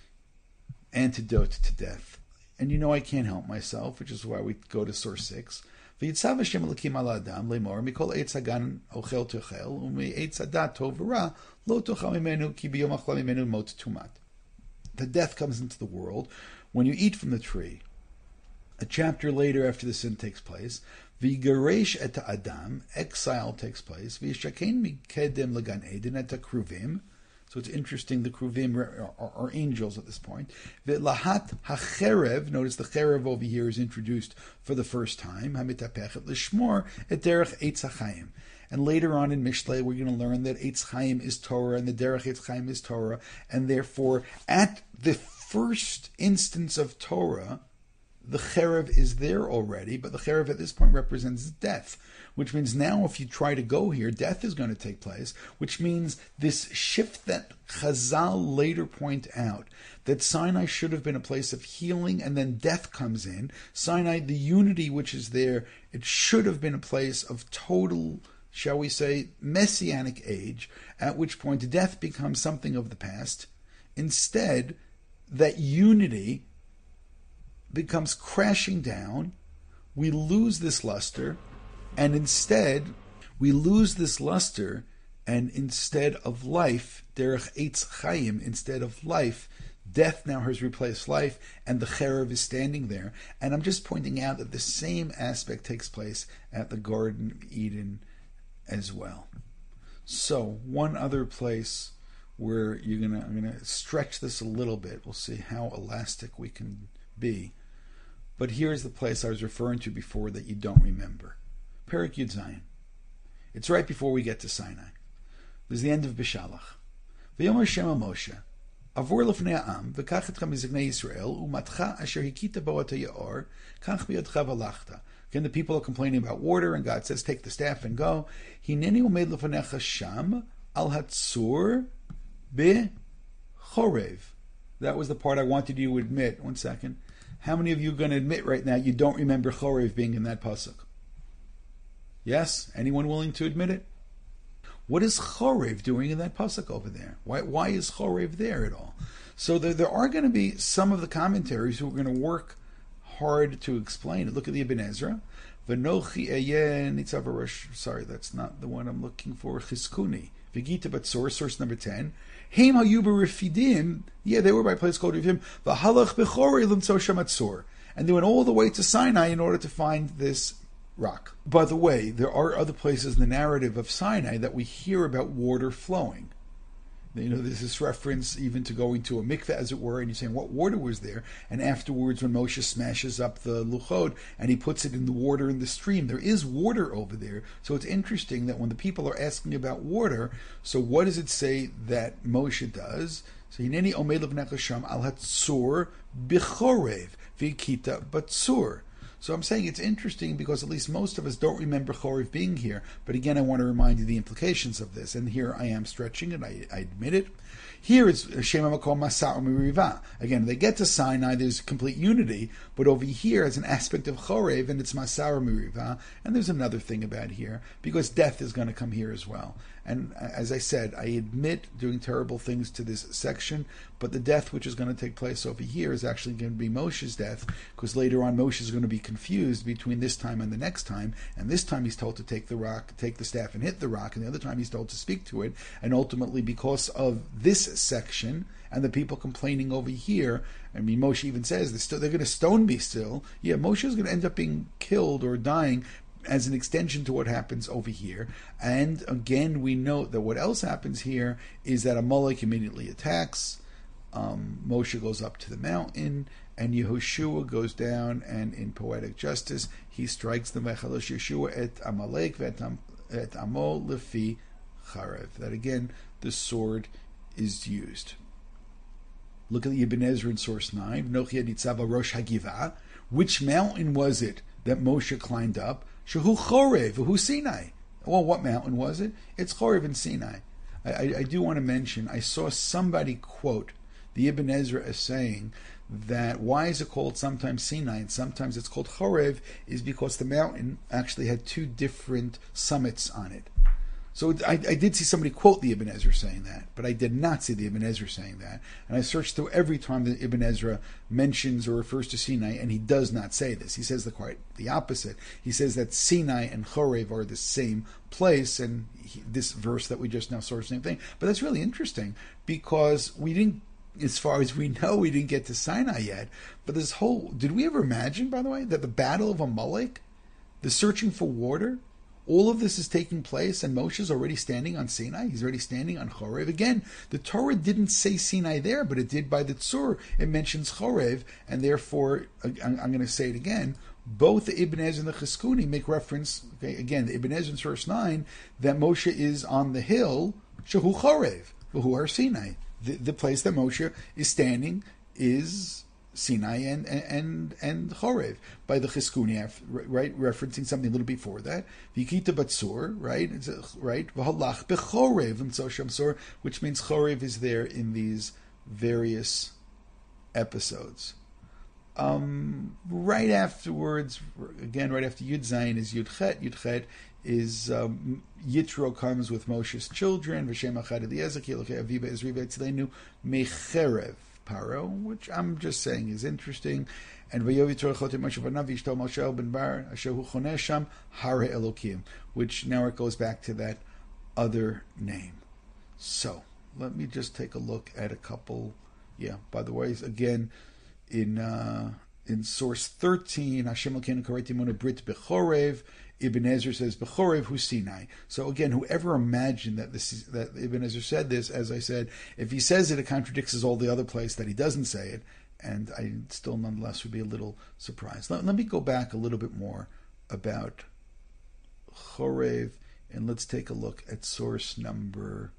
antidote to death. And you know I can't help myself, which is why we go to source six. V'yitzav Hashem Elokim al Adam lemor mikol eitz hagan ochel tochel u'me'etz hadat tov v'ra lo tochal mimenu ki biyom achla mimenu mot tumat. The death comes into the world when you eat from the tree. A chapter later, after the sin takes place, v'garesh et Adam, exile takes place. V'yishakein mikedem legan eden et kruvim. So it's interesting. The kruvim are, are, are angels at this point. V'lahat hacherev. Notice the cherev over here is introduced for the first time. Hamitapechet l'shmor et derech eitz hachayim. And later on in Mishlei, we're going to learn that Eitz Chaim is Torah and the Derech Eitz Chaim is Torah, and therefore, at the first instance of Torah, the cherev is there already, but the cherev at this point represents death, which means now if you try to go here, death is going to take place, which means this shift that Chazal later point out, that Sinai should have been a place of healing and then death comes in. Sinai, the unity which is there, it should have been a place of total, shall we say, messianic age, at which point death becomes something of the past. Instead, that unity becomes crashing down, we lose this luster, and instead, we lose this luster, and instead of life, derech eitz chayim, instead of life, death now has replaced life, and the cherev is standing there. And I'm just pointing out that the same aspect takes place at the Garden of Eden as well. So, one other place where you're gonna, I'm gonna stretch this a little bit. We'll see how elastic we can be. But here's the place I was referring to before that you don't remember. Perek Yud Zayin. It's right before we get to Sinai. There's the end of Bishalach. V'yomer Hashem Moshe, Avor lefnei ha'am, v'kach etcha mizagnei Yisrael, u'matcha asher hikita bo et ha'yor, kach b'yadcha v'lachta. Again, the people are complaining about water, and God says, take the staff and go. Hineni umed lefanecha sham, al hatzur, b'chorev. That was the part I wanted you to admit. One second. How many of you are going to admit right now you don't remember Chorev being in that pasuk? Yes? Anyone willing to admit it? What is Chorev doing in that pasuk over there? Why, why is Chorev there at all? So there, there are going to be some of the commentaries who are going to work hard to explain it. Look at the Ibn Ezra. V'nochi eyen nitzav harosh. Sorry, that's not the one I'm looking for. Chizkuni. V'gita batzor, source number ten. Heim hayuba refidim. Yeah, they were by a place called Refidim. V'halach b'chorei l'mtzo shamatzor. And they went all the way to Sinai in order to find this rock. By the way, there are other places in the narrative of Sinai that we hear about water flowing. You know, there's this reference even to going to a mikveh, as it were, and you're saying, what water was there? And afterwards, when Moshe smashes up the luchot and he puts it in the water in the stream, there is water over there. So it's interesting that when the people are asking about water, so what does it say that Moshe does? So, Hineni omed levnei Hashem al hatzur b'chorev v'kita batzur. So I'm saying it's interesting because at least most of us don't remember Chorev being here. But again, I want to remind you the implications of this. And here I am stretching it, I, I admit it. Here it's Shem HaMakom Masa'u Meriva. Again, they get to Sinai, there's complete unity. But over here, as an aspect of Chorev, and it's Masa'u Meriva. And there's another thing about here, because death is going to come here as well. And as I said, I admit doing terrible things to this section, but the death which is going to take place over here is actually going to be Moshe's death, because later on Moshe is going to be confused between this time and the next time, and this time he's told to take the rock, take the staff and hit the rock, and the other time he's told to speak to it, and ultimately because of this section and the people complaining over here, I mean, Moshe even says they're, still, they're going to stone me still. Yeah, Moshe is going to end up being killed or dying as an extension to what happens over here. And again, we note that what else happens here is that Amalek immediately attacks. Um, Moshe goes up to the mountain, and Yehoshua goes down, and in poetic justice, he strikes the Mechalosh Yeshua et Amalek et Amo lefi charev. That again, the sword is used. Look at the Ibn Ezra in source nine. Nochia nitzava rosh hagiva. Which mountain was it that Moshe climbed up? Shehu Chorev, Shehu Sinai. Well, what mountain was it? It's Chorev in Sinai. I, I, I do want to mention, I saw somebody quote the Ibn Ezra as saying that why is it called sometimes Sinai and sometimes it's called Chorev is because the mountain actually had two different summits on it. So I, I did see somebody quote the Ibn Ezra saying that, but I did not see the Ibn Ezra saying that. And I searched through every time that Ibn Ezra mentions or refers to Sinai, and he does not say this. He says the quite the opposite. He says that Sinai and Chorev are the same place, and he, this verse that we just now saw is the same thing. But that's really interesting because we didn't, as far as we know, we didn't get to Sinai yet. But this whole, did we ever imagine, by the way, that the Battle of Amalek, the searching for water, all of this is taking place, and Moshe's already standing on Sinai. He's already standing on Chorev. Again, the Torah didn't say Sinai there, but it did by the Tzur. It mentions Chorev, and therefore, I'm, I'm going to say it again, both the Ibn Ezra and the Chizkuni make reference, okay, again, the Ibn Ezra in verse nine, that Moshe is on the hill, Shehu Chorev, V'hu Har Sinai. The, the place that Moshe is standing is Sinai and and and Chorev by the Chizkuni, right, referencing something a little before that. Vikita Batzur, right, it's a, right, V'halach bechorev and so shamsor, which means Chorev is there in these various episodes. Um, right afterwards, again, right after Yud Zayin is Yud Chet. Yud Chet is um, Yitro comes with Moshe's children. V'shem Achad Eliezer ki Elokei Aviva Ezriva Etzleinu Mecherev Paro, which I'm just saying is interesting. And Vayovi Torah Chotim Moshe Vanav Yishto Moshe Ben Bar Asher Hu Choneh Sham Hare Elokim, which now it goes back to that other name. So let me just take a look at a couple. Yeah, by the way, again in uh, in source thirteen, Hashem Elkeinu Kareti Mona Brit Bechorev. Ibn Ezra says Bechorev Hu Sinai. So again, whoever imagined that this is, that Ibn Ezra said this, as I said, if he says it, it contradicts all the other place that he doesn't say it, and I still nonetheless would be a little surprised. Let, let me go back a little bit more about Chorev, and let's take a look at source number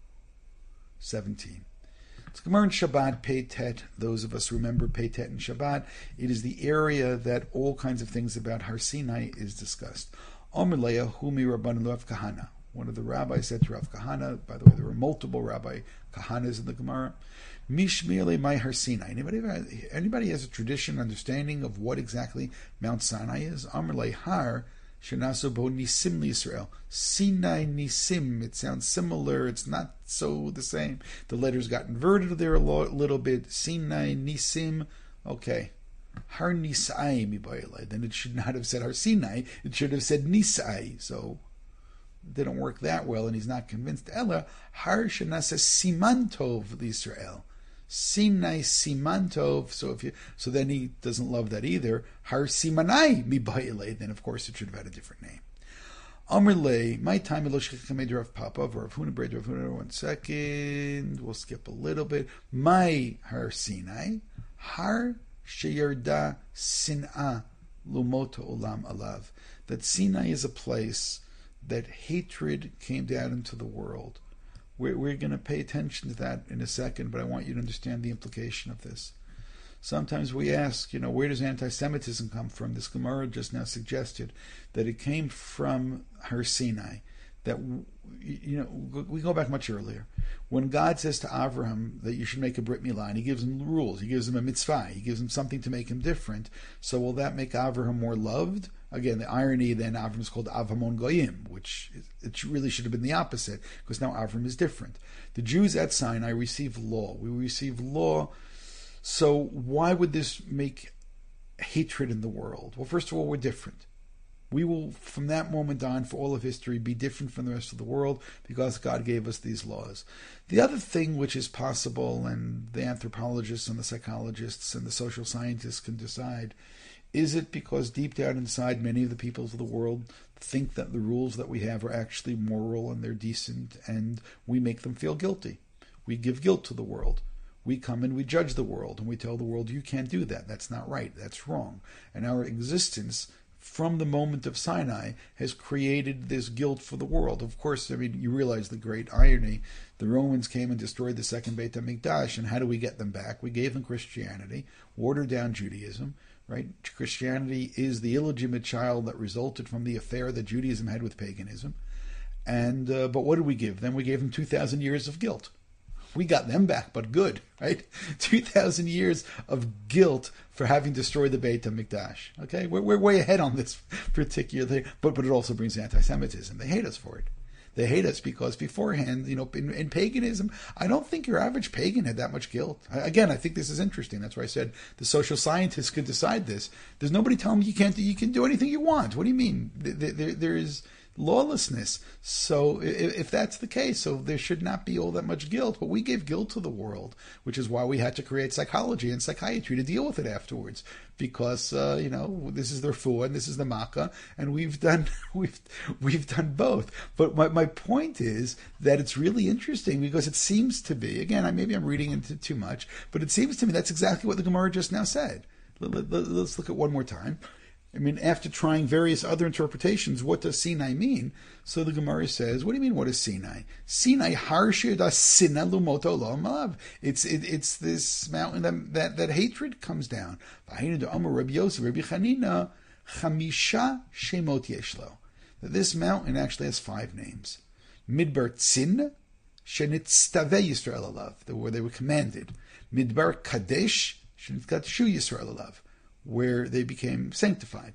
seventeen. It's Gemara in Shabbat, Peitet. Those of us who remember Peitet and Shabbat. It is the area that all kinds of things about Har Sinai is discussed. Omerleya Humi Rabban Rav Kahana. One of the rabbis said to Rav Kahana, by the way, there were multiple Rabbi Kahanas in the Gemara. Mishmiele Mai Har Sinai. Anybody, anybody has a tradition, understanding of what exactly Mount Sinai is? Omerle Har Shenasu bo nisim Yisrael. Sinai nisim. It sounds similar. It's not so the same. The letters got inverted there a little bit. Sinai nisim. Okay. Har Nisai mibayilei. Then it should not have said Har Sinai. It should have said Nisai. So it didn't work that well, and he's not convinced. Ella Har Shenasa Simantov Yisrael. Sinai Simantov. So if you, so then he doesn't love that either. Har Simanai mibayilei. Then of course it should have had a different name. Amrle, my time Eloshich Rav Papa, Rav Huna Braid, Rav Huna. One second, we'll skip a little bit. My Har Sinai, Har Sheyarda Sin'a Lumoto Olam Alav. That Sinai is a place that hatred came down into the world. We're, we're going to pay attention to that in a second, but I want you to understand the implication of this. Sometimes we ask, you know, where does anti-Semitism come from? This Gemara just now suggested that it came from Har Sinai. That, you know, we go back much earlier. When God says to Avraham that you should make a Brit Milah, and he gives him rules, he gives him a mitzvah, he gives him something to make him different. So will that make Avraham more loved? Again, the irony then, Avram is called Avamon Goyim, which it really should have been the opposite, because now Avram is different. The Jews at Sinai receive law. We receive law. So why would this make hatred in the world? Well, first of all, we're different. We will, from that moment on, for all of history, be different from the rest of the world because God gave us these laws. The other thing which is possible, and the anthropologists and the psychologists and the social scientists can decide, is it because deep down inside many of the peoples of the world think that the rules that we have are actually moral and they're decent, and we make them feel guilty. We give guilt to the world. We come and we judge the world, and we tell the world, you can't do that. That's not right. That's wrong. And our existence from the moment of Sinai has created this guilt for the world. Of course, I mean, you realize the great irony. The Romans came and destroyed the second Beit HaMikdash, and how do we get them back? We gave them Christianity, watered down Judaism, right? Christianity is the illegitimate child that resulted from the affair that Judaism had with paganism. And uh, but what did we give them? We gave them two thousand years of guilt. We got them back, but good, right? two thousand years of guilt for having destroyed the Beit HaMikdash. Okay, we're, we're way ahead on this particular thing, but, but it also brings anti-Semitism. They hate us for it. They hate us because beforehand, you know, in, in paganism, I don't think your average pagan had that much guilt. I, again, I think this is interesting. That's why I said the social scientists could decide this. There's nobody telling me you can't do, you can do anything you want. What do you mean? There, there, there is lawlessness. So if, if that's the case, so there should not be all that much guilt. But we gave guilt to the world, which is why we had to create psychology and psychiatry to deal with it afterwards. Because uh, you know, this is the refuah and this is the makkah, and we've done we've we've done both. But my, my point is that it's really interesting because it seems to be, again, I maybe I'm reading into too much, but it seems to me that's exactly what the Gemara just now said. Let, let, let's look at one more time. I mean, after trying various other interpretations, what does Sinai mean? So the Gemara says, what do you mean, what is Sinai? Sinai, Harshir da Sina Lumoto Olam Alav. It's it, it's this mountain that, that, that hatred comes down. Rabbi Yosef, Rabbi Chanina, Chamisha Shemot Yeshlo. This mountain actually has five names. Midbar Tzin, Shenitztave Yisrael Alav, where they were commanded. Midbar Kadesh, Shenitzkatshu Yisrael Alav, where they became sanctified.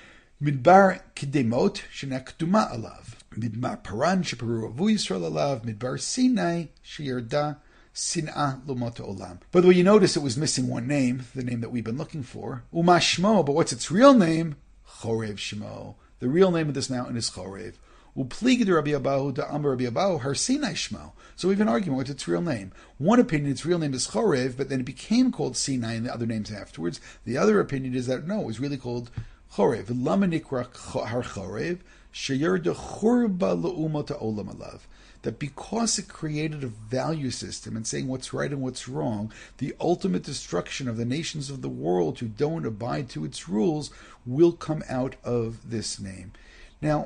Midbar Kidemot, Shenakduma Alav. Midbar Paran, Sheperu Avu Yisrael Alav. Midbar Sinai, Sheyarda Sin'a Lumoto Olam. By the way, you notice it was missing one name, the name that we've been looking for. Uma Shmo, but what's its real name? Chorev Shmo. The real name of this mountain is Chorev. Upligid Rabbi Abahu da Amar Rabbi Abahu Har Sinai Shmo. So we have an argument with its real name. One opinion, its real name is Chorev, but then it became called Sinai and the other names afterwards. The other opinion is that no, it was really called Chorev. Lama Nikra Har Chorev Sheyar de Churba Le'umot Olam Alav. That because it created a value system and saying what's right and what's wrong, the ultimate destruction of the nations of the world who don't abide to its rules will come out of this name. Now,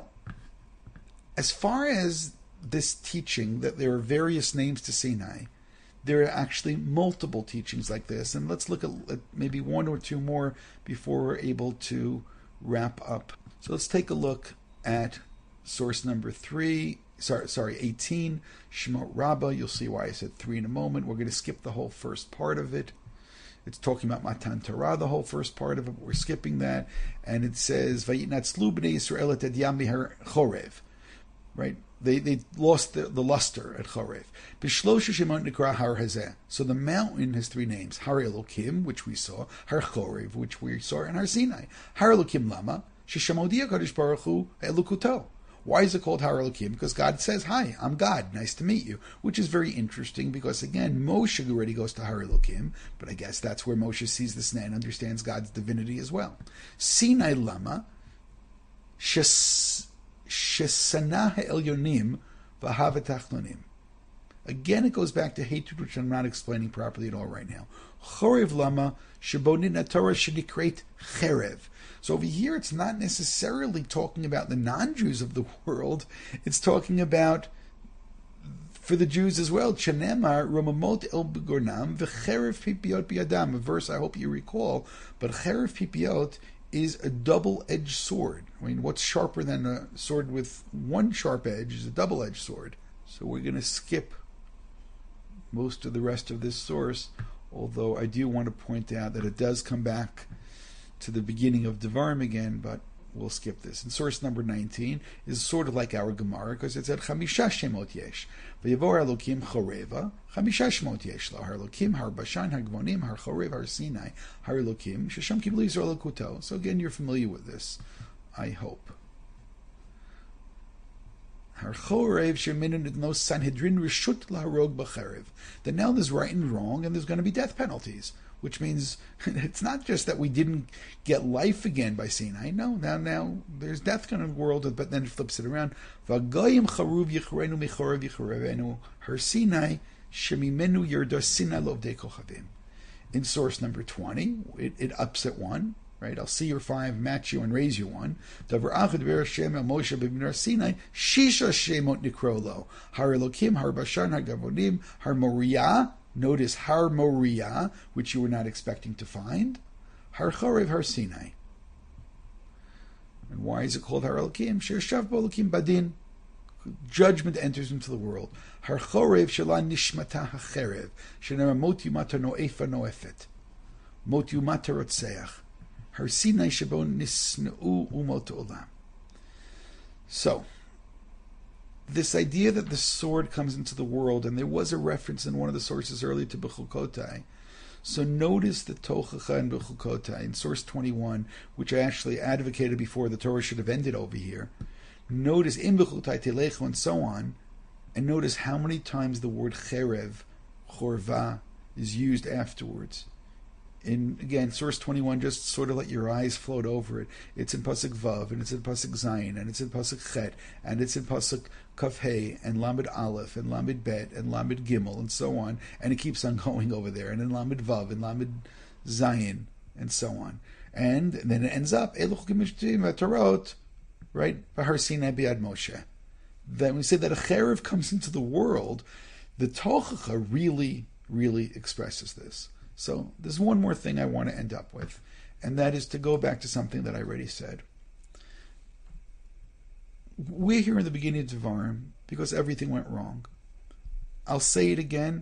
as far as this teaching that there are various names to Sinai, there are actually multiple teachings like this. And let's look at, at maybe one or two more before we're able to wrap up. So let's take a look at source number three, sorry, sorry, eighteen, Shemot Rabbah. You'll see why I said three in a moment. We're going to skip the whole first part of it. It's talking about Matan Torah, the whole first part of it. We're skipping that. And it says, Vayitnatzlu b'nei Yisrael et Yam b'har Chorev. Right? They they lost the, the luster at Chorev. B'shlosha shemot nikra Har Hazeh. So the mountain has three names. Har Elokim, which we saw. Har Chorev, which we saw. And Har Sinai. Har Elokim lama. Sheshamodi HaKadosh Baruch Hu Elokuto. Why is it called Har Elokim? Because God says, hi, I'm God, nice to meet you. Which is very interesting because, again, Moshe already goes to Har Elokim, but I guess that's where Moshe sees the sneh and understands God's divinity as well. Sinai Lama, Shesana Elyonim, Vahavatachlonim. Again, it goes back to hatred, which I'm not explaining properly at all right now. Chorev Lama, Shabonit Torah Shedikreit Cherev. So over here, it's not necessarily talking about the non-Jews of the world. It's talking about, for the Jews as well, Chenemar Romamot El Begornam V'cherev Pipiot Biadam, a verse I hope you recall. But Cherev Pipiot is a double-edged sword. I mean, what's sharper than a sword with one sharp edge is a double-edged sword. So we're going to skip most of the rest of this source, although I do want to point out that it does come back to the beginning of Devarim again, but we'll skip this. And source number nineteen is sort of like our Gemara, because it said Chamisha Shemot Yesh. V'yavor Elokim Choreva, Chamisha Shemot Yesh Lo, Har Elokim, Har Bashan, Har Gvonim, Har Chorev, Har Sinai, Har Elokim, Shesham Kiblu Yisrael Kuto. So again, you're familiar with this, I hope. Har Chorev Sheminun no Sanhedrin Rishut Laharog B'cherev. Then now there's right and wrong, and there's going to be death penalties. Which means it's not just that we didn't get life again by Sinai. No, now now there's death in the world, but then it flips it around. V'goyim charuv yichreinu michorev yichorevenu her Sinai shemimenu yerda Sinai lovdei kochavim. In source number twenty, it, it ups at one. Right, I'll see your five, match you, and raise you one. Davar achad ver Hashem el Moshe b'minar Sinai shisha shemot nikrolo Har Elokim, Har Bashan, Har Gavonim, Har Moriah. Notice Har Moriah, which you were not expecting to find. Har Chorev, Har Sinai. And why is it called Har Elokim? She'eshav bo Elokim badin. Judgment enters into the world. Har Chorev shela nishmata hacherev. She'nera mot yumata noefa noefet. Mot yumata rotseach. Har Sinai shebo nisneu umot olam. So, this idea that the sword comes into the world, and there was a reference in one of the sources earlier to Bechukotai. So notice the Tochacha and Bechukotai in source twenty-one, which I actually advocated before the Torah should have ended over here. Notice in Bechukotai Telecho and so on, and notice how many times the word Cherev, Chorva, is used afterwards. In, again, source twenty-one, just sort of let your eyes float over it. It's in Pasuk Vav, and it's in Pasuk Zayin, and it's in Pasuk Chet, and it's in Pasuk Kaf Hey, and Lamed Aleph, and Lamed Bet, and Lamed Gimel, and so on. And it keeps on going over there, and in Lamed Vav, and Lamed Zayin, and so on. And, and then it ends up, Eluch Gemishtim Torot, right? V'Har Sinai Biad Moshe. Then we say that a Cherev comes into the world, the Tochacha really, really expresses this. So there's one more thing I want to end up with, and that is to go back to something that I already said. We're here in the beginning of Devarim because everything went wrong. I'll say it again.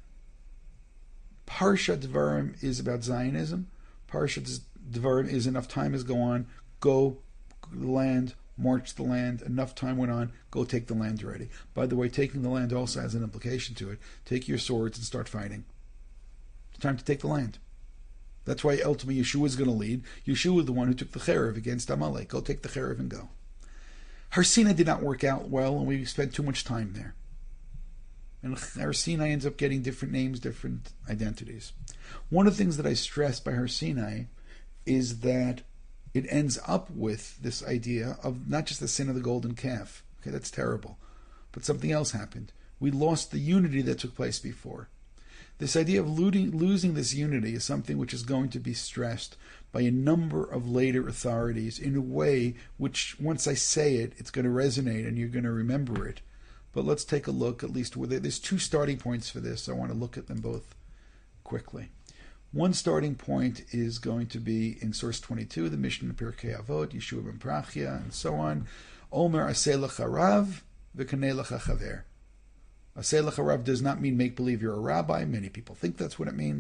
Parsha Devarim is about Zionism. Parsha Devarim is enough time has gone on, go the land, march the land, enough time went on, go take the land already. By the way, taking the land also has an implication to it. Take your swords and start fighting. Time to take the land. That's why ultimately Yeshua is going to lead. Yeshua is the one who took the Cherev against Amalek. Go take the Cherev and go. Har Sinai did not work out well, and we spent too much time there. And Har Sinai ends up getting different names, different identities. One of the things that I stress by Har Sinai is that it ends up with this idea of not just the sin of the golden calf. Okay, that's terrible. But something else happened. We lost the unity that took place before. This idea of looting, losing this unity is something which is going to be stressed by a number of later authorities in a way which, once I say it, it's going to resonate and you're going to remember it. But let's take a look, at least, there's two starting points for this. I want to look at them both quickly. One starting point is going to be in source twenty-two, the Mishnah in Pirkei Avot, Yeshua ben Prachia, and so on. Omer aseh lecha rav v'kanei lecha chaver. Aseh lecha rav does not mean make believe you're a rabbi. Many people think that's what it means.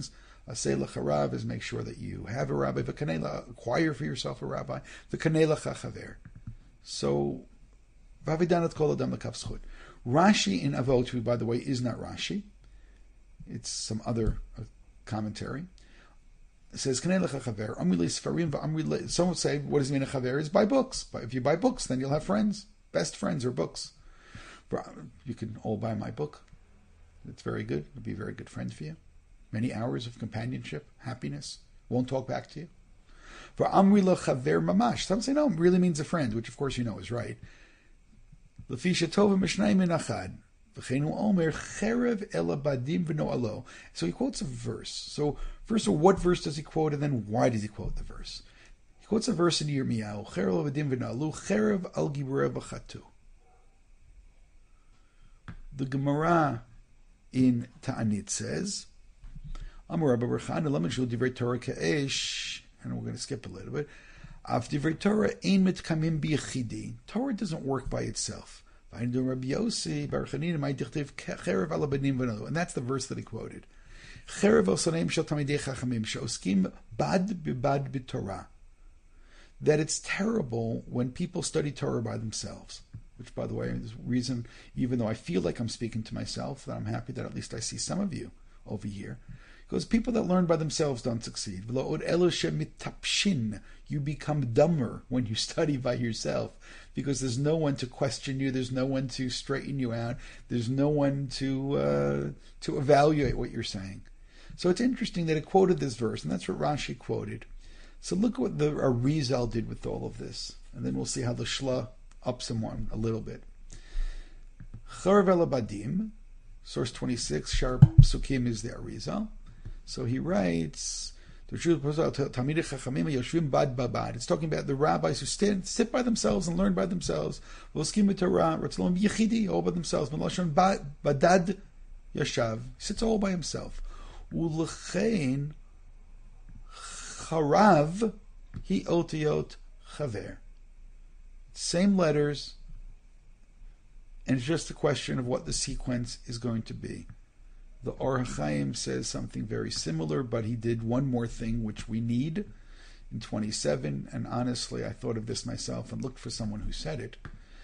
Aseh l'charav is make sure that you have a rabbi. V'kanela, acquire for yourself a rabbi. V'kanela chaver. So, v'avidanat kol adam l'kaf zchut. Rashi in Avot, who, by the way, is not Rashi. It's some other uh, commentary. It says, Kanei lecha chaver, amri le sfarim v'amri le... Some would say, what does it mean a chaver? Is buy books. But if you buy books, then you'll have friends. Best friends are books. You can all buy my book. It's very good. It'll be a very good friend for you. Many hours of companionship, happiness. Won't talk back to you. For amri le chaver mamash. Some say, no, it really means a friend, which of course you know is right. L'fi shetova mishnai min achad. V'cheinu omer cherev ela badim v'no alo. So he quotes a verse. So first of all, what verse does he quote, and then why does he quote the verse? He quotes a verse in Yirmiyahu. Cherev ela badim v'no alo. Cherev al giburei b'chatu. The Gemara in Ta'anit says, Amar Rabbi Berchan Elamed Divrei Torah Ka'esh, and we're going to skip a little bit. Af Divrei Torah ein mitkamim b'yechidi. Torah doesn't work by itself. And that's the verse that he quoted. That it's terrible when people study Torah by themselves. Which, by the way, is the reason, even though I feel like I'm speaking to myself, that I'm happy that at least I see some of you over here. Because people that learn by themselves don't succeed. You become dumber when you study by yourself, because there's no one to question you, there's no one to straighten you out, there's no one to uh, to evaluate what you're saying. So it's interesting that it quoted this verse, and that's what Rashi quoted. So look what the Arizal did with all of this, and then we'll see how the Shla ups him one a little bit. Charav el Badim, source twenty-six, Shar Psukim is the Arizal. So he writes, it's talking about the rabbis who stand, sit by themselves and learn by themselves. All by themselves. Badad Yashav. He sits all by himself. Ulechein Charav Hi Otiot Chaver. Same letters, and it's just a question of what the sequence is going to be. The Or HaChaim says something very similar, but he did one more thing which we need in twenty-seven, and honestly, I thought of this myself and looked for someone who said it.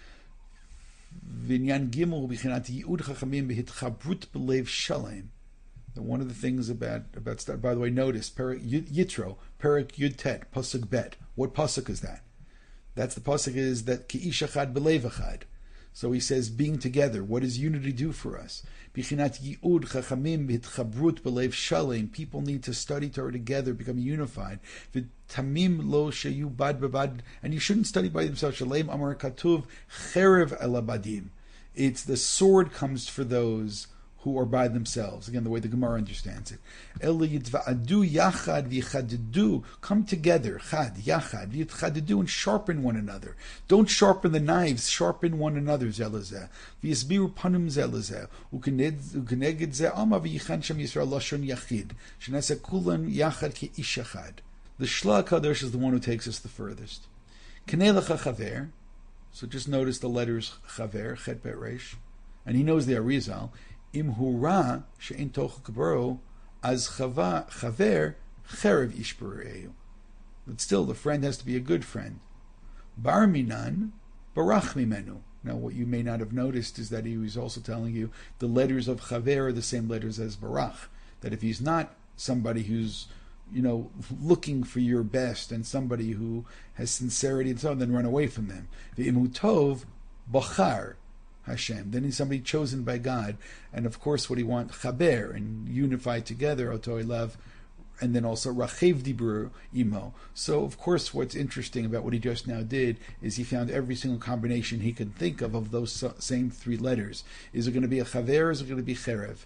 Vinyan Gimel b'chinat Yi'ud Chachamim b'hitchabrut b'lev shalem. One of the things about, about by the way, notice, Perek Yitro, Perek Yud Tet, Pasuk Bet. What Pasuk is that? That's the Pasuk is that Ki'ish Achad b'lev Achad. So he says, being together, what does unity do for us? Bichinat yi'ud chachamim b'hitchabrut b'lev shalem. People need to study Torah together, become unified. V'tamim lo sheyu bad b'bad. And you shouldn't study by themselves. Shalem amar katuv cherev elabadim. It's the sword comes for those who are by themselves. Again, the way the Gemara understands it. Elu yitva'adu yachad v'yichadadu. Come together, chad, yachad, v'yichadadu, and sharpen one another. Don't sharpen the knives, sharpen one another, zelazeh. V'yisbiru panim zelazeh. U'keneged zeh ama v'yichan shem Yisrael lashon yachid. Shenaseh kulan yachad ki ish yachad. The Shla Kadosh is the one who takes us the furthest. Knei lecha chaver. So just notice the letters chaver, chet bet resh. And he knows the Arizal. Im hura she'in toch kabro as chava chaver cherev ishbereu. But still, the friend has to be a good friend. Bar minan barach mimenu. Now, what you may not have noticed is that he was also telling you the letters of chaver are the same letters as barach. That if he's not somebody who's, you know, looking for your best and somebody who has sincerity and so on, then run away from them. The imu tov bachar Hashem. Then he's somebody chosen by God, and of course, what he wants, chaber, and unified together, oto love, and then also rachev dibur imo. So, of course, what's interesting about what he just now did is he found every single combination he could think of of those same three letters. Is it going to be a chaver? Is it going to be cherev?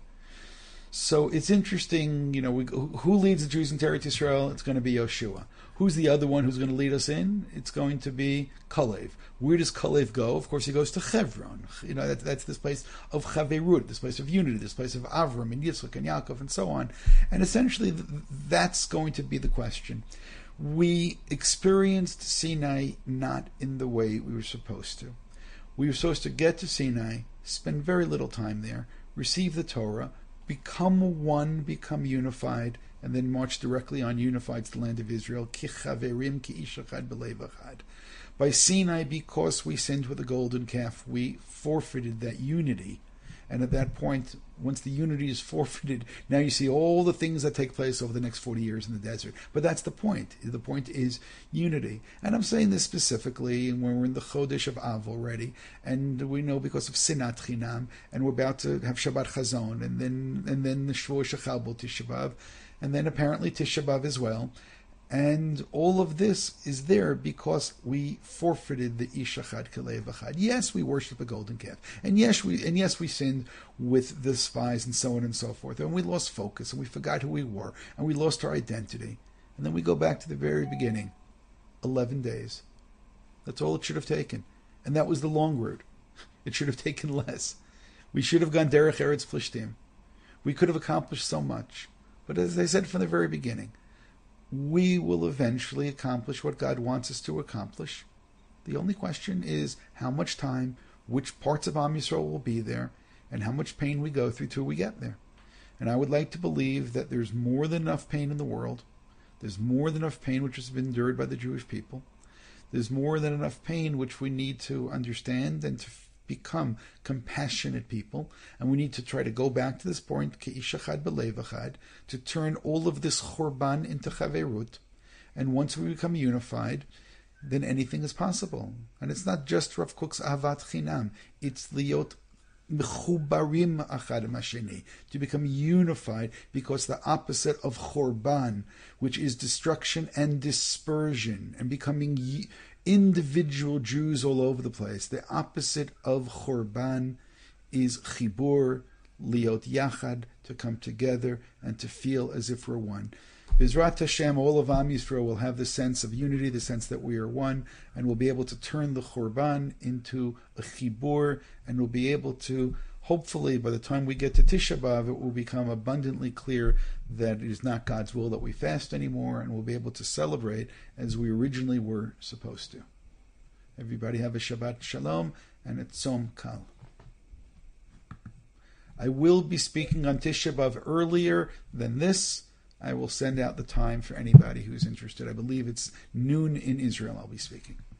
So it's interesting, you know, we, who leads the Jews in Eretz Yisrael? It's going to be Yoshua. Who's the other one who's going to lead us in? It's going to be Kalev. Where does Kalev go? Of course, he goes to Chevron. You know, that, that's this place of Chaverut, this place of unity, this place of Avram and Yitzchak and Yaakov and so on. And essentially, that's going to be the question. We experienced Sinai not in the way we were supposed to. We were supposed to get to Sinai, spend very little time there, receive the Torah, become one, become unified, and then march directly on unified to the land of Israel. Ki chaverim ki ish echad b'lev echad. By Sinai, because we sinned with the golden calf, we forfeited that unity. And at that point, once the unity is forfeited, now you see all the things that take place over the next forty years in the desert. But that's the point. The point is unity. And I'm saying this specifically when we're in the Chodesh of Av already, and we know because of Sinat Chinam, and we're about to have Shabbat Chazon, and then and then the Shvuah Shechabel Tisha B'Av, and then apparently Tisha B'Av as well. And all of this is there because we forfeited the Ish Echad Kelev Echad. Yes, we worship a golden calf, and yes, we and yes we sinned with the spies and so on and so forth, and we lost focus, and we forgot who we were, and we lost our identity, and then we go back to the very beginning. Eleven days. That's all it should have taken, and that was the long route. It should have taken less. We should have gone Derech Eretz Plishtim. We could have accomplished so much, but as I said from the very beginning, we will eventually accomplish what God wants us to accomplish. The only question is how much time, which parts of Am Yisrael will be there, and how much pain we go through till we get there. And I would like to believe that there's more than enough pain in the world. There's more than enough pain which has been endured by the Jewish people. There's more than enough pain which we need to understand and to become compassionate people, and we need to try to go back to this point, K'ish Echad B'Lev Echad, to turn all of this Chorban into Chaverut, and once we become unified, then anything is possible. And it's not just Rav Kook's Ahavat Chinam, it's Liot Mechubarim Achad Masheni, to become unified, because the opposite of Chorban, which is destruction and dispersion, and becoming y- individual Jews all over the place. The opposite of Chorban is Chibur, Liot Yachad, to come together and to feel as if we're one. B'ezrat Hashem, all of Am Yisrael will have the sense of unity, the sense that we are one, and we'll be able to turn the Chorban into a Chibur, and we'll be able to, hopefully, by the time we get to Tisha B'Av, it will become abundantly clear that it is not God's will that we fast anymore, and we'll be able to celebrate as we originally were supposed to. Everybody have a Shabbat Shalom and a Tzom Kal. I will be speaking on Tisha B'Av earlier than this. I will send out the time for anybody who's interested. I believe it's noon in Israel I'll be speaking.